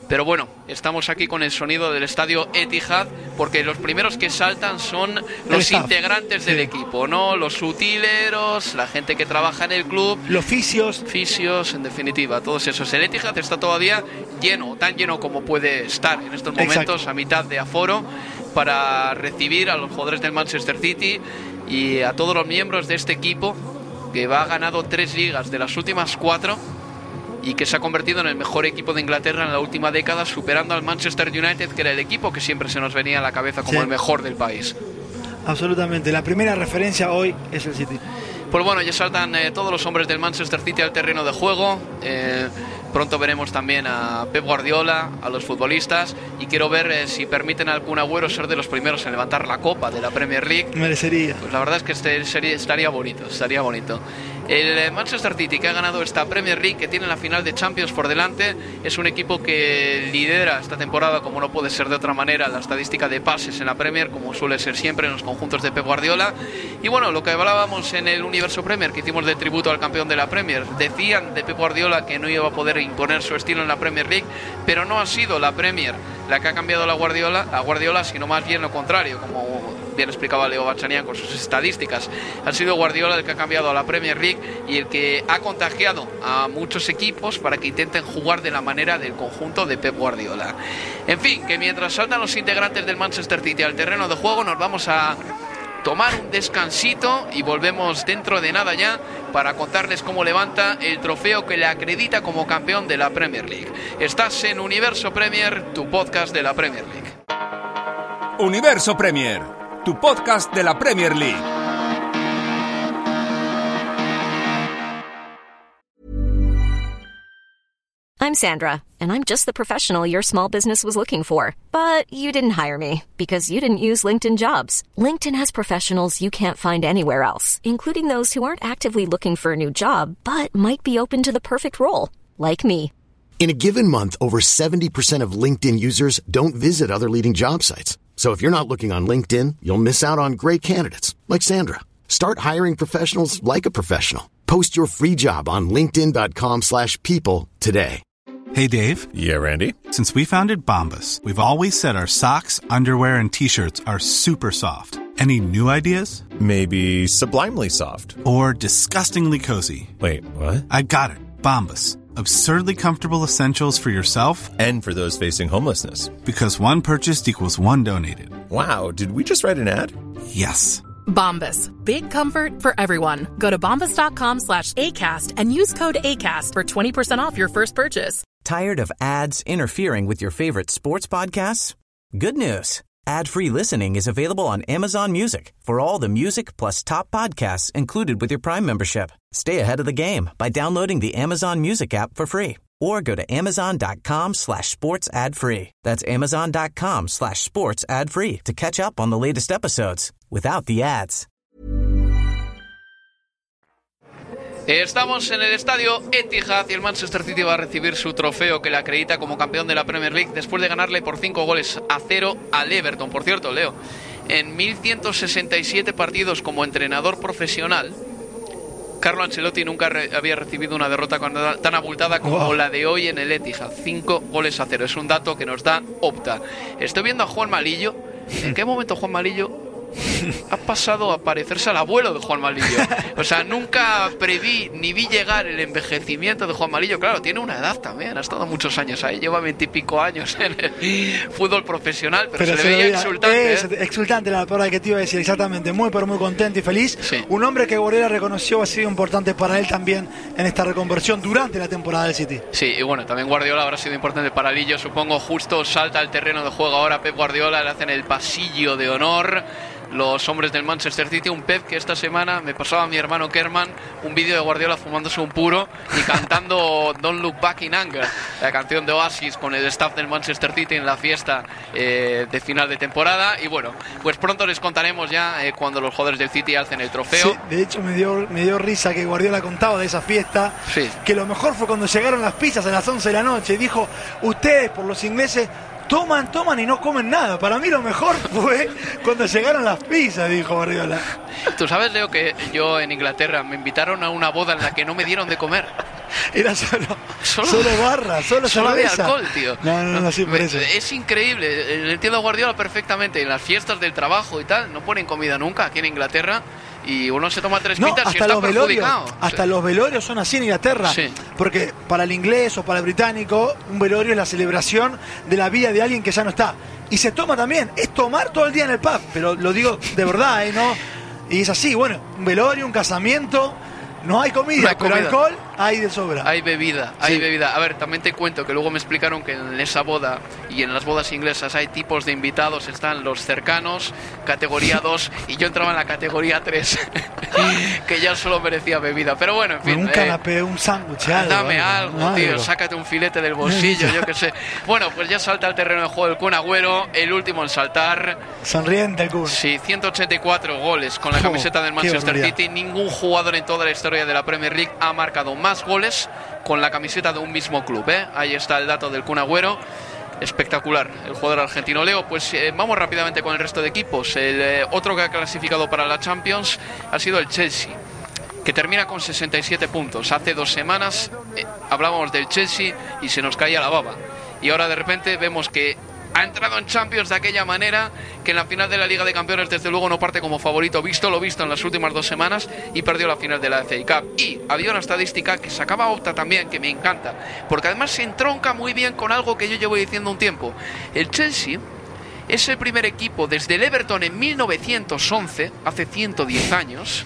Pero bueno, estamos aquí con el sonido del estadio Etihad, porque los primeros que saltan son los integrantes del equipo, ¿no? Los utileros, la gente que trabaja en el club, los fisios, en definitiva, todos esos. El Etihad está todavía lleno, tan lleno como puede estar en estos momentos, a mitad de aforo, para recibir a los jugadores del Manchester City y a todos los miembros de este equipo que ha ganado 3 ligas de las últimas 4 y que se ha convertido en el mejor equipo de Inglaterra en la última década, superando al Manchester United, que era el equipo que siempre se nos venía a la cabeza como el mejor del país. Absolutamente, la primera referencia hoy es el City. Pues bueno, ya saltan todos los hombres del Manchester City al terreno de juego. Pronto veremos también a Pep Guardiola, a los futbolistas, y quiero ver si permiten al Kun Agüero ser de los primeros en levantar la copa de la Premier League. Merecería. Pues la verdad es que estaría bonito. El Manchester City, que ha ganado esta Premier League, que tiene la final de Champions por delante, es un equipo que lidera esta temporada, como no puede ser de otra manera, la estadística de pases en la Premier, como suele ser siempre en los conjuntos de Pep Guardiola. Y bueno, lo que hablábamos en el Universo Premier, que hicimos de tributo al campeón de la Premier, decían de Pep Guardiola que no iba a poder imponer su estilo en la Premier League, pero no ha sido la Premier la que ha cambiado a Guardiola, sino más bien lo contrario, como bien explicaba Leo Bachanian con sus estadísticas. Ha sido Guardiola el que ha cambiado a la Premier League y el que ha contagiado a muchos equipos para que intenten jugar de la manera del conjunto de Pep Guardiola. En fin, que mientras saltan los integrantes del Manchester City al terreno de juego, nos vamos a tomar un descansito y volvemos dentro de nada ya para contarles cómo levanta el trofeo que le acredita como campeón de la Premier League. Estás en Universo Premier, tu podcast de la Premier League. Universo Premier, tu podcast de la Premier League. I'm Sandra, and I'm just the professional your small business was looking for. But you didn't hire me because you didn't use LinkedIn Jobs. LinkedIn has professionals you can't find anywhere else, including those who aren't actively looking for a new job, but might be open to the perfect role, like me. In a given month, over 70% of LinkedIn users don't visit other leading job sites. So if you're not looking on LinkedIn, you'll miss out on great candidates like Sandra. Start hiring professionals like a professional. Post your free job on linkedin.com/people today. Hey, Dave. Yeah, Randy. Since we founded Bombas, we've always said our socks, underwear, and T-shirts are super soft. Any new ideas? Maybe sublimely soft. Or disgustingly cozy. Wait, what? I got it. Bombas. Absurdly comfortable essentials for yourself and for those facing homelessness. Because one purchased equals one donated. Wow, did we just write an ad? Yes. Bombas. Big comfort for everyone. Go to bombas.com/ACAST and use code ACAST for 20% off your first purchase. Tired of ads interfering with your favorite sports podcasts? Good news. Ad-free listening is available on Amazon Music for all the music plus top podcasts included with your Prime membership. Stay ahead of the game by downloading the Amazon Music app for free or go to amazon.com/sports ad free. That's amazon.com/sports ad free to catch up on the latest episodes without the ads. Estamos en el estadio Etihad y el Manchester City va a recibir su trofeo que le acredita como campeón de la Premier League después de ganarle por 5-0 al Everton. Por cierto, Leo, en 1167 partidos como entrenador profesional, Carlo Ancelotti nunca había recibido una derrota tan abultada como la de hoy en el Etihad. 5-0. Es un dato que nos da Opta. Estoy viendo a Juan Malillo. ¿En qué momento Juan Malillo ha pasado a parecerse al abuelo de Juan Malillo? O sea, nunca preví ni vi llegar el envejecimiento de Juan Malillo. Claro, tiene una edad también, ha estado muchos años ahí, lleva 20 y pico años en el fútbol profesional, pero se le veía exultante. Exultante la palabra que te iba a decir, exactamente, muy pero muy contento y feliz. Sí. Un hombre que Guardiola reconoció ha sido importante para él también en esta reconversión durante la temporada del City. Sí, y bueno, también Guardiola habrá sido importante para Lillo, supongo. Justo salta al terreno de juego ahora Pep Guardiola, le hacen el pasillo de honor los hombres del Manchester City. Un Pep que esta semana me pasaba a mi hermano Kerman un vídeo de Guardiola fumándose un puro y cantando Don't Look Back in Anger, la canción de Oasis, con el staff del Manchester City en la fiesta de final de temporada. Y bueno, pues pronto les contaremos ya cuando los jugadores del City alcen el trofeo. Sí, de hecho me dio risa que Guardiola contaba de esa fiesta, sí, que lo mejor fue cuando llegaron las pizzas a las 11 de la noche y dijo: ustedes por los ingleses toman y no comen nada. Para mí lo mejor fue cuando llegaron las pizzas, dijo Guardiola. Tú sabes, Leo, que yo en Inglaterra me invitaron a una boda en la que no me dieron de comer. Era solo barra, solo había alcohol, tío. No, sí, por eso. Es increíble. Entiendo a Guardiola perfectamente. En las fiestas del trabajo y tal, no ponen comida nunca aquí en Inglaterra. Y uno se toma 3 pintas y está perjudicado. Hasta los velorios son así en Inglaterra. Sí. Porque para el inglés o para el británico, un velorio es la celebración de la vida de alguien que ya no está. Y se toma también. Es tomar todo el día en el pub. Pero lo digo de verdad, ¿no? Y es así, bueno, un velorio, un casamiento. No hay comida, pero alcohol hay de sobra. Hay bebida. A ver, también te cuento que luego me explicaron que en esa boda y en las bodas inglesas hay tipos de invitados. Están los cercanos, categoría 2, y yo entraba en la categoría 3, que ya solo merecía bebida. Pero bueno, en fin. Un canapé, un sándwich, algo. Dame algo, tío, sácate un filete del bolsillo, yo qué sé. Bueno, pues ya salta al terreno de juego el Kun Agüero, el último en saltar. Sonriente el Kun. Sí, 184 goles con la camiseta del Manchester City. Ningún jugador en toda la historia de la Premier League ha marcado más goles con la camiseta de un mismo club, Ahí está el dato del Kun Agüero. Espectacular el jugador argentino. Leo, pues vamos rápidamente con el resto de equipos. El otro que ha clasificado para la Champions ha sido el Chelsea, que termina con 67 puntos. Hace 2 semanas hablábamos del Chelsea y se nos caía la baba, y ahora de repente vemos que ha entrado en Champions de aquella manera, que en la final de la Liga de Campeones desde luego no parte como favorito, visto lo visto en las últimas 2 semanas, y perdió la final de la FA Cup. Y había una estadística que sacaba Opta también, que me encanta, porque además se entronca muy bien con algo que yo llevo diciendo un tiempo. El Chelsea es el primer equipo desde el Everton en 1911, hace 110 años,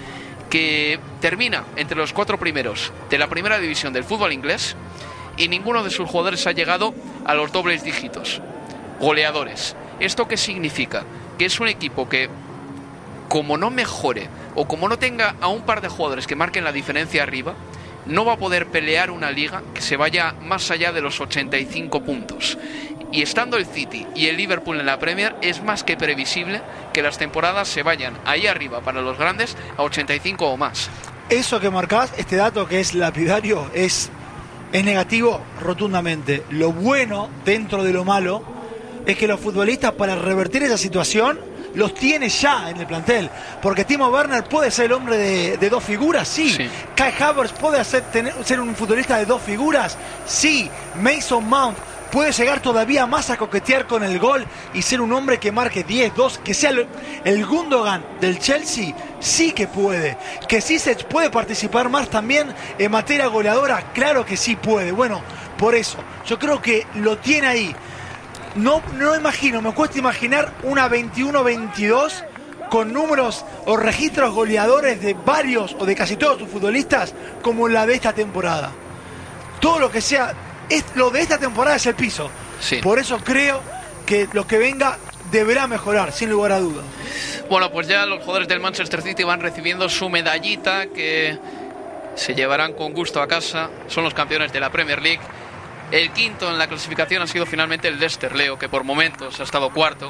que termina entre los 4 primeros de la primera división del fútbol inglés, y ninguno de sus jugadores ha llegado a los dobles dígitos goleadores. ¿Esto qué significa? Que es un equipo que, como no mejore o como no tenga a un par de jugadores que marquen la diferencia arriba, no va a poder pelear una liga que se vaya más allá de los 85 puntos. Y estando el City y el Liverpool en la Premier, es más que previsible que las temporadas se vayan ahí arriba para los grandes a 85 o más. Eso que marcás, este dato que es lapidario, es negativo rotundamente. Lo bueno dentro de lo malo es que los futbolistas, para revertir esa situación, los tiene ya en el plantel. Porque Timo Werner puede ser el hombre de 2 figuras, sí. Kai Havertz puede ser un futbolista de 2 figuras, sí. Mason Mount puede llegar todavía más a coquetear con el gol y ser un hombre que marque 10, 2, que sea el Gundogan del Chelsea, sí que puede. Que sí se puede participar más también en materia goleadora, claro que sí puede. Bueno, por eso, yo creo que lo tiene ahí. No imagino, me cuesta imaginar una 21-22 con números o registros goleadores de varios o de casi todos sus futbolistas como la de esta temporada. Todo lo que sea, lo de esta temporada es el piso. Sí. Por eso creo que lo que venga deberá mejorar, sin lugar a dudas. Bueno, pues ya los jugadores del Manchester City van recibiendo su medallita, que se llevarán con gusto a casa. Son los campeones de la Premier League. El quinto en la clasificación ha sido finalmente el Leicester, Leo, que por momentos ha estado cuarto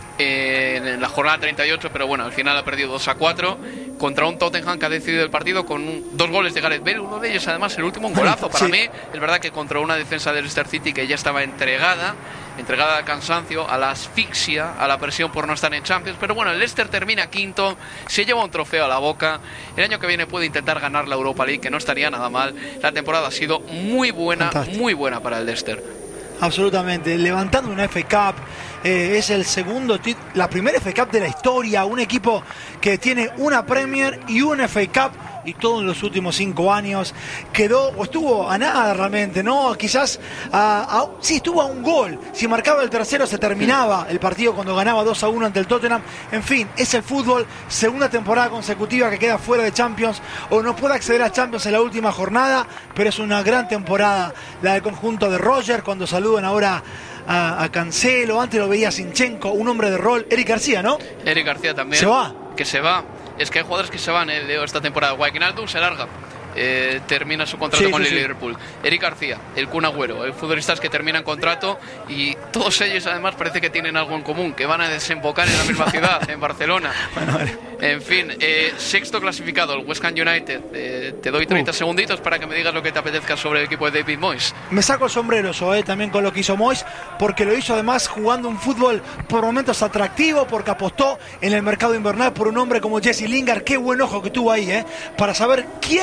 en la jornada 38, pero bueno, al final ha perdido 2-4 contra un Tottenham que ha decidido el partido con 2 goles de Gareth Bale, uno de ellos además el último, un golazo. Para mí, es verdad que contra una defensa del Leicester City que ya estaba entregada al cansancio, a la asfixia, a la presión por no estar en Champions. Pero bueno, el Leicester termina quinto, se lleva un trofeo a la boca. El año que viene puede intentar ganar la Europa League, que no estaría nada mal. La temporada ha sido muy buena, muy buena para el Leicester. Absolutamente, levantando una FA Cup, es el segundo la primera FA Cup de la historia, un equipo que tiene una Premier y una FA Cup, y todo en los últimos 5 años quedó, o estuvo a nada realmente, ¿no? Quizás sí, estuvo a un gol. Si marcaba el tercero se terminaba el partido cuando ganaba 2-1 ante el Tottenham. En fin, es el fútbol, segunda temporada consecutiva que queda fuera de Champions o no puede acceder a Champions en la última jornada, pero es una gran temporada la del conjunto de Roger. Cuando saludan ahora a Cancelo, antes lo veía Zinchenko, un hombre de rol. Eric García, ¿no? Eric García también. ¿Se va? Que se va. Es que hay jugadores que se van, Leo, esta temporada. Wijnaldum se larga. Termina su contrato con el Liverpool. Eric García, el Kun Agüero, futbolistas que terminan contrato, y todos ellos además parece que tienen algo en común, que van a desembocar en la misma ciudad, en Barcelona. En fin, sexto clasificado, el West Ham United. Te doy 30 segunditos para que me digas lo que te apetezca sobre el equipo de David Moyes. Me saco el sombrero, también con lo que hizo Moyes, porque lo hizo además jugando un fútbol por momentos atractivo, porque apostó en el mercado invernal por un hombre como Jesse Lingard. Qué buen ojo que tuvo ahí, para saber quién me puede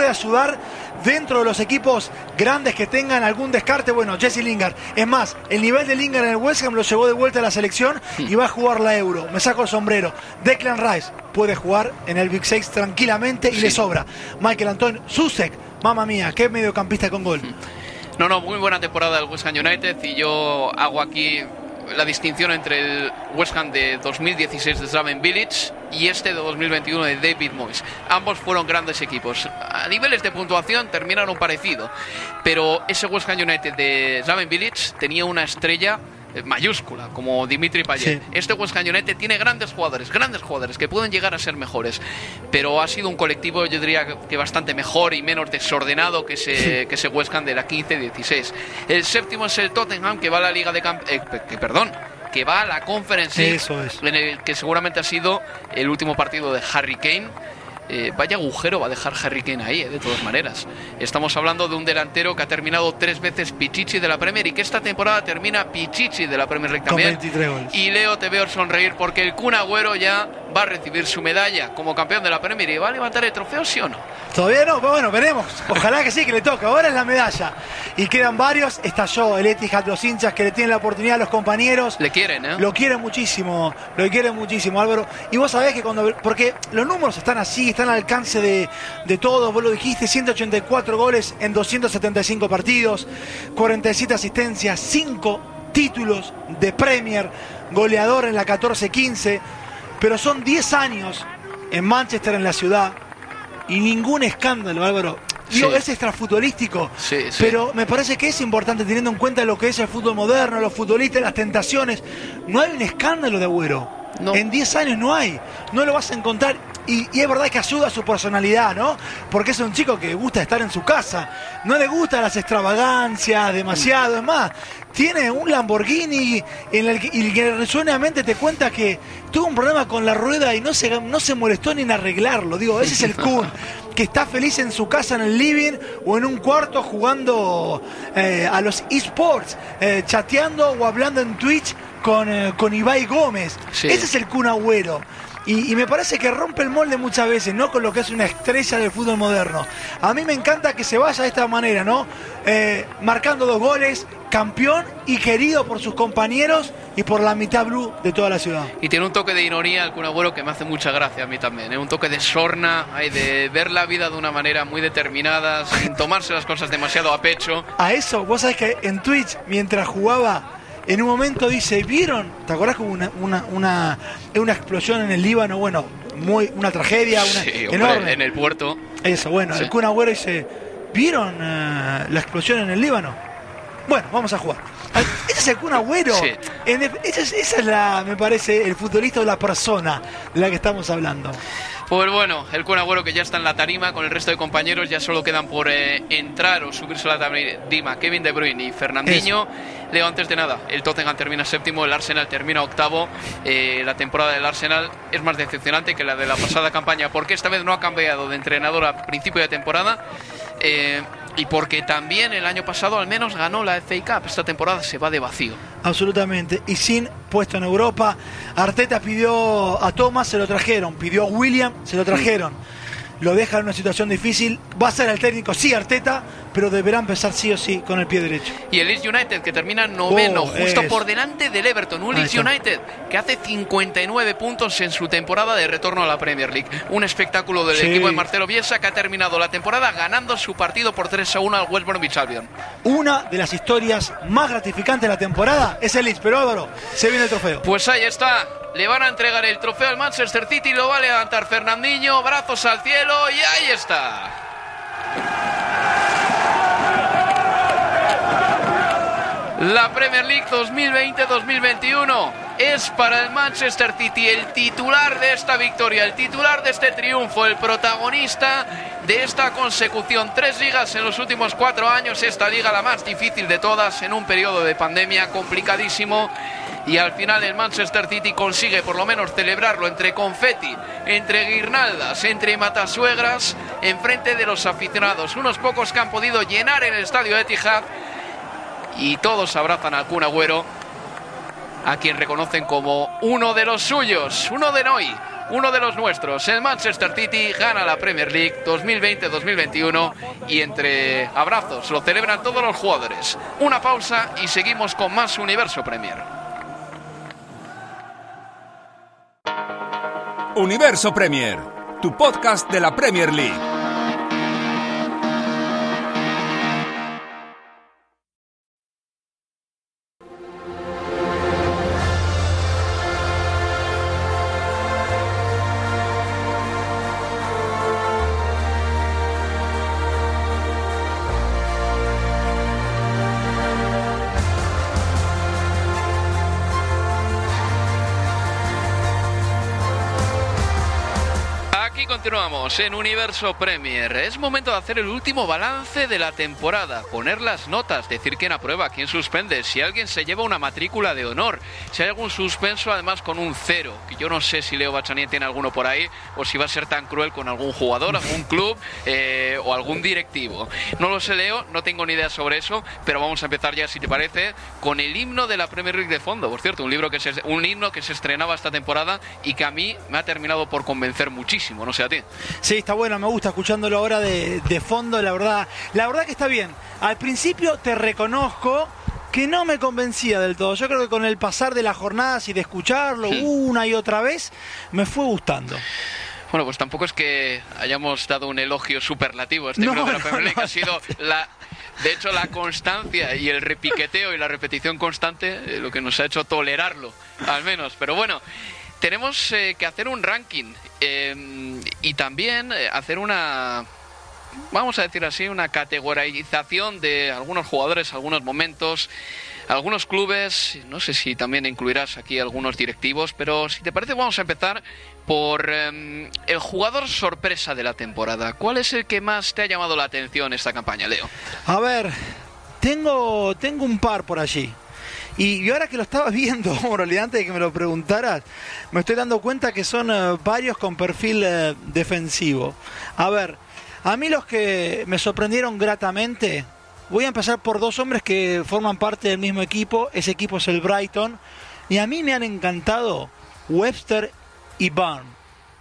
puede ayudar dentro de los equipos grandes que tengan algún descarte. Bueno, Jesse Lingard, es más, el nivel de Lingard en el West Ham lo llevó de vuelta a la selección y va a jugar la Euro. Me saco el sombrero. Declan Rice puede jugar en el Big Six tranquilamente y le sobra. Michael Antonio, Susek, mamma mía, qué mediocampista con gol. No, muy buena temporada del West Ham United, y yo hago aquí la distinción entre el West Ham de 2016 de Slaven Bilic y este de 2021 de David Moyes. Ambos fueron grandes equipos. A niveles de puntuación terminaron parecido, pero ese West Ham United de Slaven Bilic tenía una estrella mayúscula como Dimitri Payet. Sí. Este West Ham United tiene grandes jugadores que pueden llegar a ser mejores, pero ha sido un colectivo, yo diría que bastante mejor y menos desordenado que ese West Ham de la 15-16. El séptimo es el Tottenham, que va a la Liga de que va a la Conference League, en el que seguramente ha sido el último partido de Harry Kane. Vaya agujero va a dejar Harry Kane ahí, de todas maneras. Estamos hablando de un delantero que ha terminado 3 veces Pichichi de la Premier y que esta temporada termina Pichichi de la Premier League también. Con 23 goles. Y Leo, te veo sonreír porque el Kun Agüero ya va a recibir su medalla como campeón de la Premier y va a levantar el trofeo, ¿sí o no? Todavía no, pero bueno, veremos. Ojalá que sí, que le toque. Ahora es la medalla. Y quedan varios. Estalló el Etihad, los hinchas que le tienen la oportunidad a los compañeros. Le quieren, ¿eh? Lo quieren muchísimo, Álvaro. Y vos sabés que porque los números están así, están al alcance de todos. Vos lo dijiste, 184 goles en 275 partidos, 47 asistencias, 5 títulos de Premier, goleador en la 14-15. Pero son 10 años en Manchester, en la ciudad, y ningún escándalo, Álvaro. Digo, es extrafutbolístico, pero me parece que es importante teniendo en cuenta lo que es el fútbol moderno, los futbolistas, las tentaciones. No hay un escándalo de Agüero. No. En 10 años no hay. No lo vas a encontrar. Y es verdad que ayuda a su personalidad, ¿no? Porque es un chico que gusta estar en su casa. No le gustan las extravagancias demasiado. Es más, tiene un Lamborghini y que resuenamente te cuenta que tuvo un problema con la rueda y no se molestó ni en arreglarlo. Digo, ese es el Kun, que está feliz en su casa, en el living o en un cuarto jugando a los eSports, chateando o hablando en Twitch con Ibai Gómez. Sí. Ese es el Kun Agüero. Y me parece que rompe el molde muchas veces, ¿no? Con lo que es una estrella del fútbol moderno. A mí me encanta que se vaya de esta manera, ¿no? Marcando 2 goles, campeón y querido por sus compañeros y por la mitad blue de toda la ciudad. Y tiene un toque de ironía el Kun Agüero que me hace mucha gracia a mí también, ¿eh? Un toque de sorna, de ver la vida de una manera muy determinada, sin tomarse las cosas demasiado a pecho. A eso, vos sabés que en Twitch, mientras jugaba, en un momento dice, ¿vieron? ¿Te acordás que hubo una explosión en el Líbano? Bueno, una tragedia, enorme. En el puerto. Eso, bueno, sí. El Kun Agüero dice, ¿vieron la explosión en el Líbano? Bueno, vamos a jugar. Ese es el Kun Agüero. Sí. Esa es me parece, el futbolista o la persona de la que estamos hablando. Pues bueno, el Kun Agüero que ya está en la tarima con el resto de compañeros, ya solo quedan por entrar o subirse a la tarima Kevin De Bruyne y Fernandinho. Eso. Leo, antes de nada, el Tottenham termina séptimo, el Arsenal termina octavo. La temporada del Arsenal es más decepcionante que la de la pasada campaña, porque esta vez no ha cambiado de entrenador a principio de temporada. Y porque también el año pasado al menos ganó la FA Cup. Esta temporada se va de vacío. Absolutamente. Y sin puesto en Europa. Arteta pidió a Thomas, se lo trajeron. Pidió a William, se lo trajeron. Lo deja en una situación difícil. Va a ser el técnico, sí, Arteta, pero deberá empezar sí o sí con el pie derecho. Y el Leeds United, que termina noveno, justo por delante del Everton. Un Leeds United que hace 59 puntos en su temporada de retorno a la Premier League. Un espectáculo del equipo de Marcelo Bielsa, que ha terminado la temporada ganando su partido por 3-1 al West Bromwich Albion. Una de las historias más gratificantes de la temporada es el Leeds, pero Álvaro, se viene el trofeo. Pues ahí está. Le van a entregar el trofeo al Manchester City, lo va a levantar Fernandinho, brazos al cielo y ahí está. La Premier League 2020-2021 es para el Manchester City, el titular de esta victoria, el titular de este triunfo, el protagonista de esta consecución. 3 ligas en los últimos 4 años, esta liga la más difícil de todas en un periodo de pandemia complicadísimo. Y al final el Manchester City consigue por lo menos celebrarlo entre confeti, entre guirnaldas, entre matasuegras, enfrente de los aficionados. Unos pocos que han podido llenar el estadio Etihad. Y todos abrazan al Kun Agüero, a quien reconocen como uno de los suyos, uno de Noi, uno de los nuestros. El Manchester City gana la Premier League 2020-2021 y entre abrazos lo celebran todos los jugadores. Una pausa y seguimos con más Universo Premier. Universo Premier, tu podcast de la Premier League. Continuamos en Universo Premier. Es momento de hacer el último balance de la temporada, poner las notas, decir quién aprueba, quién suspende, si alguien se lleva una matrícula de honor, si hay algún suspenso además con un 0, que yo no sé si Leo Bachanier tiene alguno por ahí o si va a ser tan cruel con algún jugador, algún club o algún directivo. No lo sé, Leo, no tengo ni idea sobre eso, pero vamos a empezar ya, si te parece, con el himno de la Premier League de fondo. Por cierto, un himno que se estrenaba esta temporada y que a mí me ha terminado por convencer muchísimo, no sé a ti. Sí, está bueno, me gusta escuchándolo ahora de fondo, la verdad que está bien. Al principio te reconozco que no me convencía del todo. Yo creo que con el pasar de las jornadas y de escucharlo una y otra vez, me fue gustando. Bueno, pues tampoco es que hayamos dado un elogio superlativo a este himno de la Premier League. Ha sido de hecho la constancia y el repiqueteo y la repetición constante lo que nos ha hecho tolerarlo, al menos. Pero bueno, tenemos que hacer un ranking y también hacer una, vamos a decir así, una categorización de algunos jugadores, algunos momentos, algunos clubes. No sé si también incluirás aquí algunos directivos, pero si te parece vamos a empezar por el jugador sorpresa de la temporada. ¿Cuál es el que más te ha llamado la atención esta campaña, Leo? A ver, tengo un par por allí. Y ahora que lo estaba viendo, en realidad antes de que me lo preguntaras, me estoy dando cuenta que son varios con perfil defensivo. A ver, a mí los que me sorprendieron gratamente, voy a empezar por dos hombres que forman parte del mismo equipo. Ese equipo es el Brighton. Y a mí me han encantado Webster y Burn.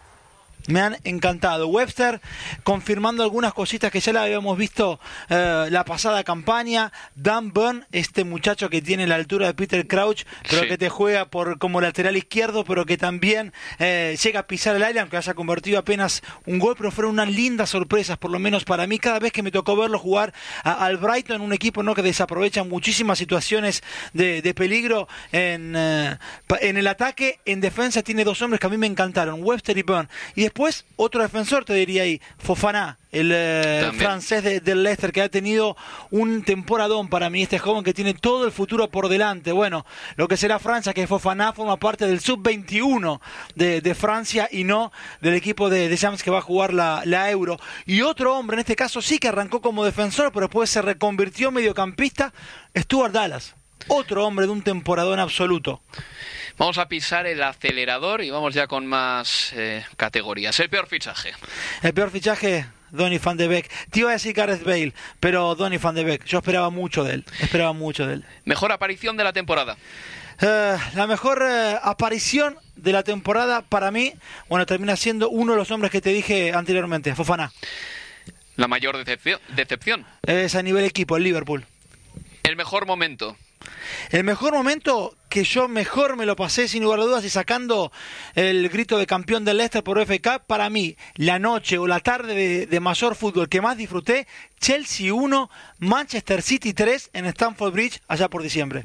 Me han encantado. Webster confirmando algunas cositas que ya la habíamos visto la pasada campaña. Dan Burn, este muchacho que tiene la altura de Peter Crouch, pero que te juega como lateral izquierdo, pero que también llega a pisar el área, aunque haya convertido apenas un gol, pero fueron unas lindas sorpresas, por lo menos para mí, cada vez que me tocó verlo jugar al Brighton, un equipo que desaprovecha muchísimas situaciones de peligro en el ataque. En defensa tiene dos hombres que a mí me encantaron, Webster y Burn. Y después, otro defensor te diría ahí, Fofana, el francés del Leicester, que ha tenido un temporadón para mí, este joven que tiene todo el futuro por delante. Bueno, lo que será Francia, que Fofana forma parte del sub-21 de Francia y no del equipo de Champs que va a jugar la Euro. Y otro hombre, en este caso sí que arrancó como defensor, pero después se reconvirtió en mediocampista, Stuart Dallas. Otro hombre de un temporadón absoluto. Vamos a pisar el acelerador y vamos ya con más categorías. El peor fichaje. El peor fichaje, Donny van de Beek. Te iba a decir Gareth Bale, pero Donny van de Beek. Yo esperaba mucho de él. Mejor aparición de la temporada. La mejor aparición de la temporada para mí, termina siendo uno de los hombres que te dije anteriormente, Fofana. La mayor decepción. Es a nivel equipo, el Liverpool. El mejor momento. El mejor momento que yo mejor me lo pasé sin lugar a dudas, y sacando el grito de campeón del Leicester por FA Cup, para mí la noche o la tarde de mayor fútbol que más disfruté, Chelsea 1, Manchester City 3 en Stamford Bridge allá por diciembre.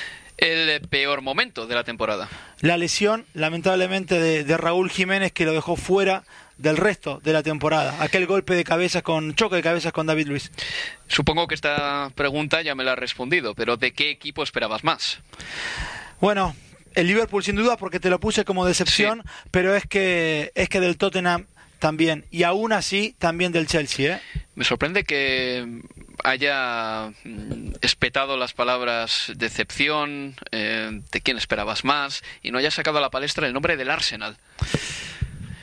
El peor momento de la temporada. La lesión, lamentablemente, de Raúl Jiménez, que lo dejó fuera del resto de la temporada. Aquel choque de cabezas con David Luiz. Supongo que esta pregunta ya me la has respondido, pero ¿de qué equipo esperabas más? Bueno, el Liverpool sin duda, porque te lo puse como decepción, sí. Pero es que del Tottenham también, y aún así también del Chelsea, Me sorprende que haya espetado las palabras decepción, de quién esperabas más, y no haya sacado a la palestra el nombre del Arsenal.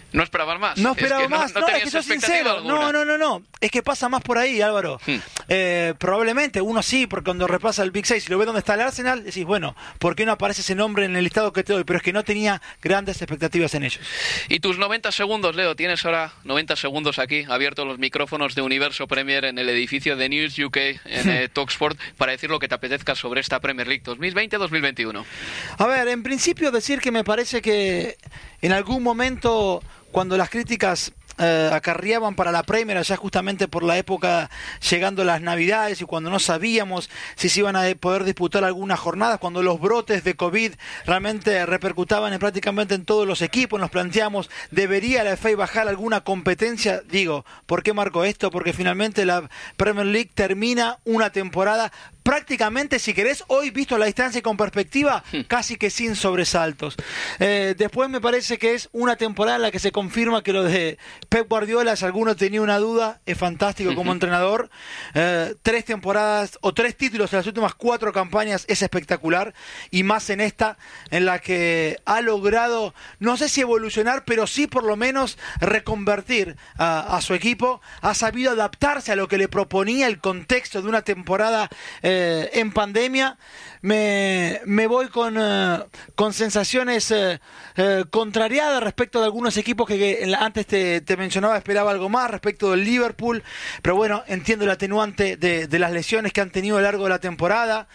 No esperabas más. No esperaba más. No, No, tenías es que soy expectativa sincero. alguna. No. Es que pasa más por ahí, Álvaro. Probablemente uno sí, porque cuando repasa el Big 6 y lo ve dónde está el Arsenal, decís, bueno, ¿por qué no aparece ese nombre en el listado que te doy? Pero es que no tenía grandes expectativas en ellos. Y tus 90 segundos, Leo. Tienes ahora 90 segundos aquí, abiertos los micrófonos de Universo Premier en el edificio de News UK en Talksport, para decir lo que te apetezca sobre esta Premier League 2020-2021. A ver, en principio decir que me parece que en algún momento, cuando las críticas acarreaban para la Premier, allá justamente por la época llegando las Navidades y cuando no sabíamos si se iban a poder disputar algunas jornadas, cuando los brotes de COVID realmente repercutaban prácticamente en todos los equipos, nos planteamos, ¿debería la FA bajar alguna competencia? Digo, ¿por qué marco esto? Porque finalmente la Premier League termina una temporada prácticamente, si querés, hoy visto a la distancia y con perspectiva, casi que sin sobresaltos. Después me parece que es una temporada en la que se confirma que lo de Pep Guardiola, si alguno tenía una duda, es fantástico como entrenador. 3 temporadas o 3 títulos en las últimas 4 campañas es espectacular, y más en esta en la que ha logrado, no sé si evolucionar, pero sí por lo menos reconvertir a su equipo. Ha sabido adaptarse a lo que le proponía el contexto de una temporada en pandemia. Me voy con sensaciones contrariadas respecto de algunos equipos que antes te mencionaba, esperaba algo más respecto del Liverpool, pero bueno, entiendo el atenuante de las lesiones que han tenido a lo largo de la temporada.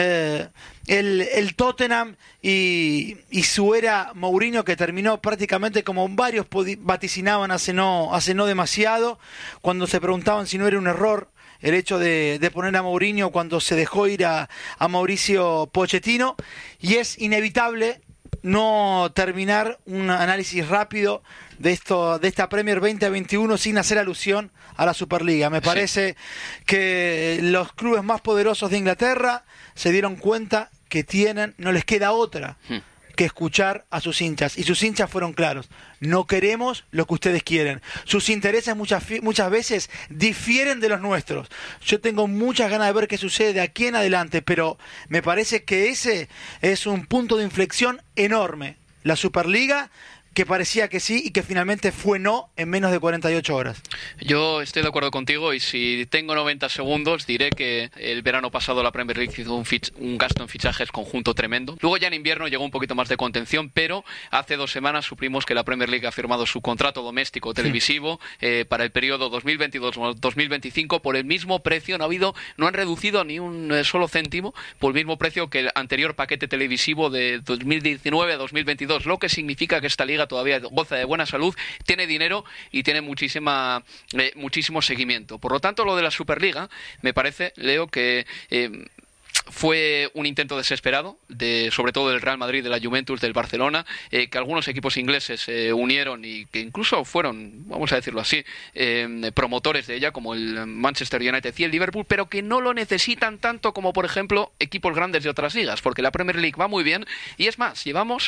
El Tottenham y su era Mourinho, que terminó prácticamente como varios vaticinaban hace no demasiado, cuando se preguntaban si no era un error el hecho de poner a Mourinho cuando se dejó ir a Mauricio Pochettino, y es inevitable no terminar un análisis rápido de esta Premier 2021 sin hacer alusión a la Superliga. Me parece que los clubes más poderosos de Inglaterra se dieron cuenta que no les queda otra que escuchar a sus hinchas, y sus hinchas fueron claros: no queremos lo que ustedes quieren. Sus intereses muchas veces difieren de los nuestros. Yo tengo muchas ganas de ver qué sucede de aquí en adelante, pero me parece que ese es un punto de inflexión enorme. La Superliga, que parecía que sí y que finalmente fue no en menos de 48 horas. Yo estoy de acuerdo contigo, y si tengo 90 segundos diré que el verano pasado la Premier League hizo un gasto en fichajes conjunto tremendo. Luego ya en invierno llegó un poquito más de contención, pero hace 2 semanas supimos que la Premier League ha firmado su contrato doméstico televisivo para el periodo 2022-2025 por el mismo precio. No han reducido ni un solo céntimo, por el mismo precio que el anterior paquete televisivo de 2019 a 2022, lo que significa que esta liga todavía goza de buena salud, tiene dinero y tiene muchísimo seguimiento. Por lo tanto, lo de la Superliga me parece, Leo, que fue un intento desesperado, sobre todo del Real Madrid, de la Juventus, del Barcelona, que algunos equipos ingleses se unieron y que incluso fueron, vamos a decirlo así, promotores de ella, como el Manchester United y el Liverpool, pero que no lo necesitan tanto como, por ejemplo, equipos grandes de otras ligas, porque la Premier League va muy bien, y es más,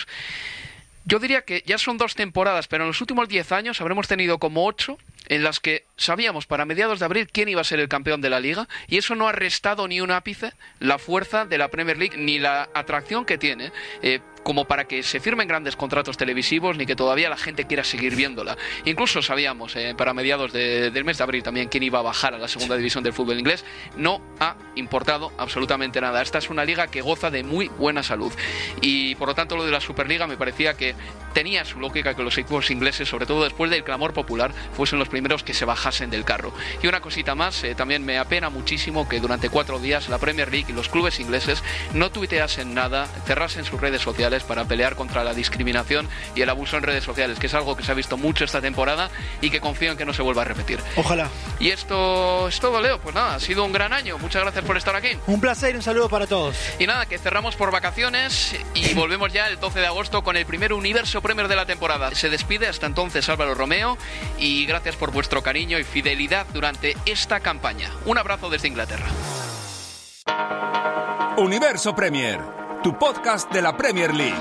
yo diría que ya son 2 temporadas, pero en los últimos 10 años habremos tenido como 8 en las que sabíamos para mediados de abril quién iba a ser el campeón de la Liga, y eso no ha restado ni un ápice la fuerza de la Premier League ni la atracción que tiene como para que se firmen grandes contratos televisivos, ni que todavía la gente quiera seguir viéndola. Incluso sabíamos para mediados del mes de abril también quién iba a bajar a la segunda división del fútbol inglés. No ha importado absolutamente nada. Esta es una liga que goza de muy buena salud, y por lo tanto lo de la Superliga me parecía que tenía su lógica, que los equipos ingleses, sobre todo después del clamor popular, fuesen los primeros que se bajasen del carro. Y una cosita más, también me apena muchísimo que durante 4 días la Premier League y los clubes ingleses no tuiteasen nada, cerrasen sus redes sociales para pelear contra la discriminación y el abuso en redes sociales, que es algo que se ha visto mucho esta temporada y que confío en que no se vuelva a repetir. Ojalá. Y esto es todo, Leo. Pues nada, ha sido un gran año. Muchas gracias por estar aquí. Un placer y un saludo para todos. Y nada, que cerramos por vacaciones y volvemos ya el 12 de agosto con el primer Universo Premier de la temporada. Se despide hasta entonces Álvaro Romeo, y gracias por vuestro cariño y fidelidad durante esta campaña. Un abrazo desde Inglaterra. Universo Premier, tu podcast de la Premier League.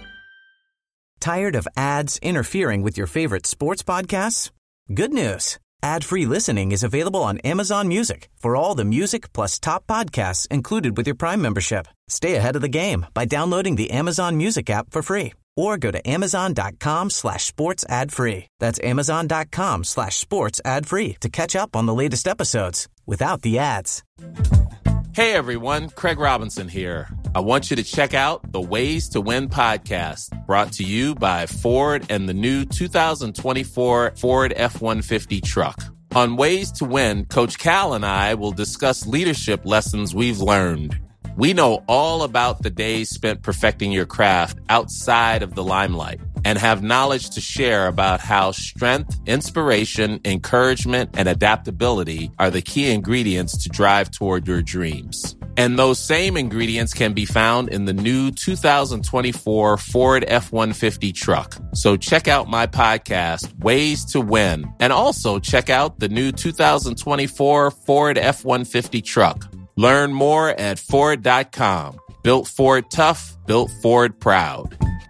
Tired of ads interfering with your favorite sports podcasts? Good news. Ad-free listening is available on Amazon Music for all the music plus top podcasts included with your Prime membership. Stay ahead of the game by downloading the Amazon Music app for free or go to amazon.com/sports ad free. That's amazon.com/sports ad free to catch up on the latest episodes without the ads. Hey everyone, Craig Robinson here. I want you to check out the Ways to Win podcast, brought to you by Ford and the new 2024 Ford F-150 truck. On Ways to Win, Coach Cal and I will discuss leadership lessons we've learned. We know all about the days spent perfecting your craft outside of the limelight and have knowledge to share about how strength, inspiration, encouragement, and adaptability are the key ingredients to drive toward your dreams. And those same ingredients can be found in the new 2024 Ford F-150 truck. So check out my podcast, Ways to Win, and also check out the new 2024 Ford F-150 truck. Learn more at Ford.com. Built Ford tough, built Ford proud.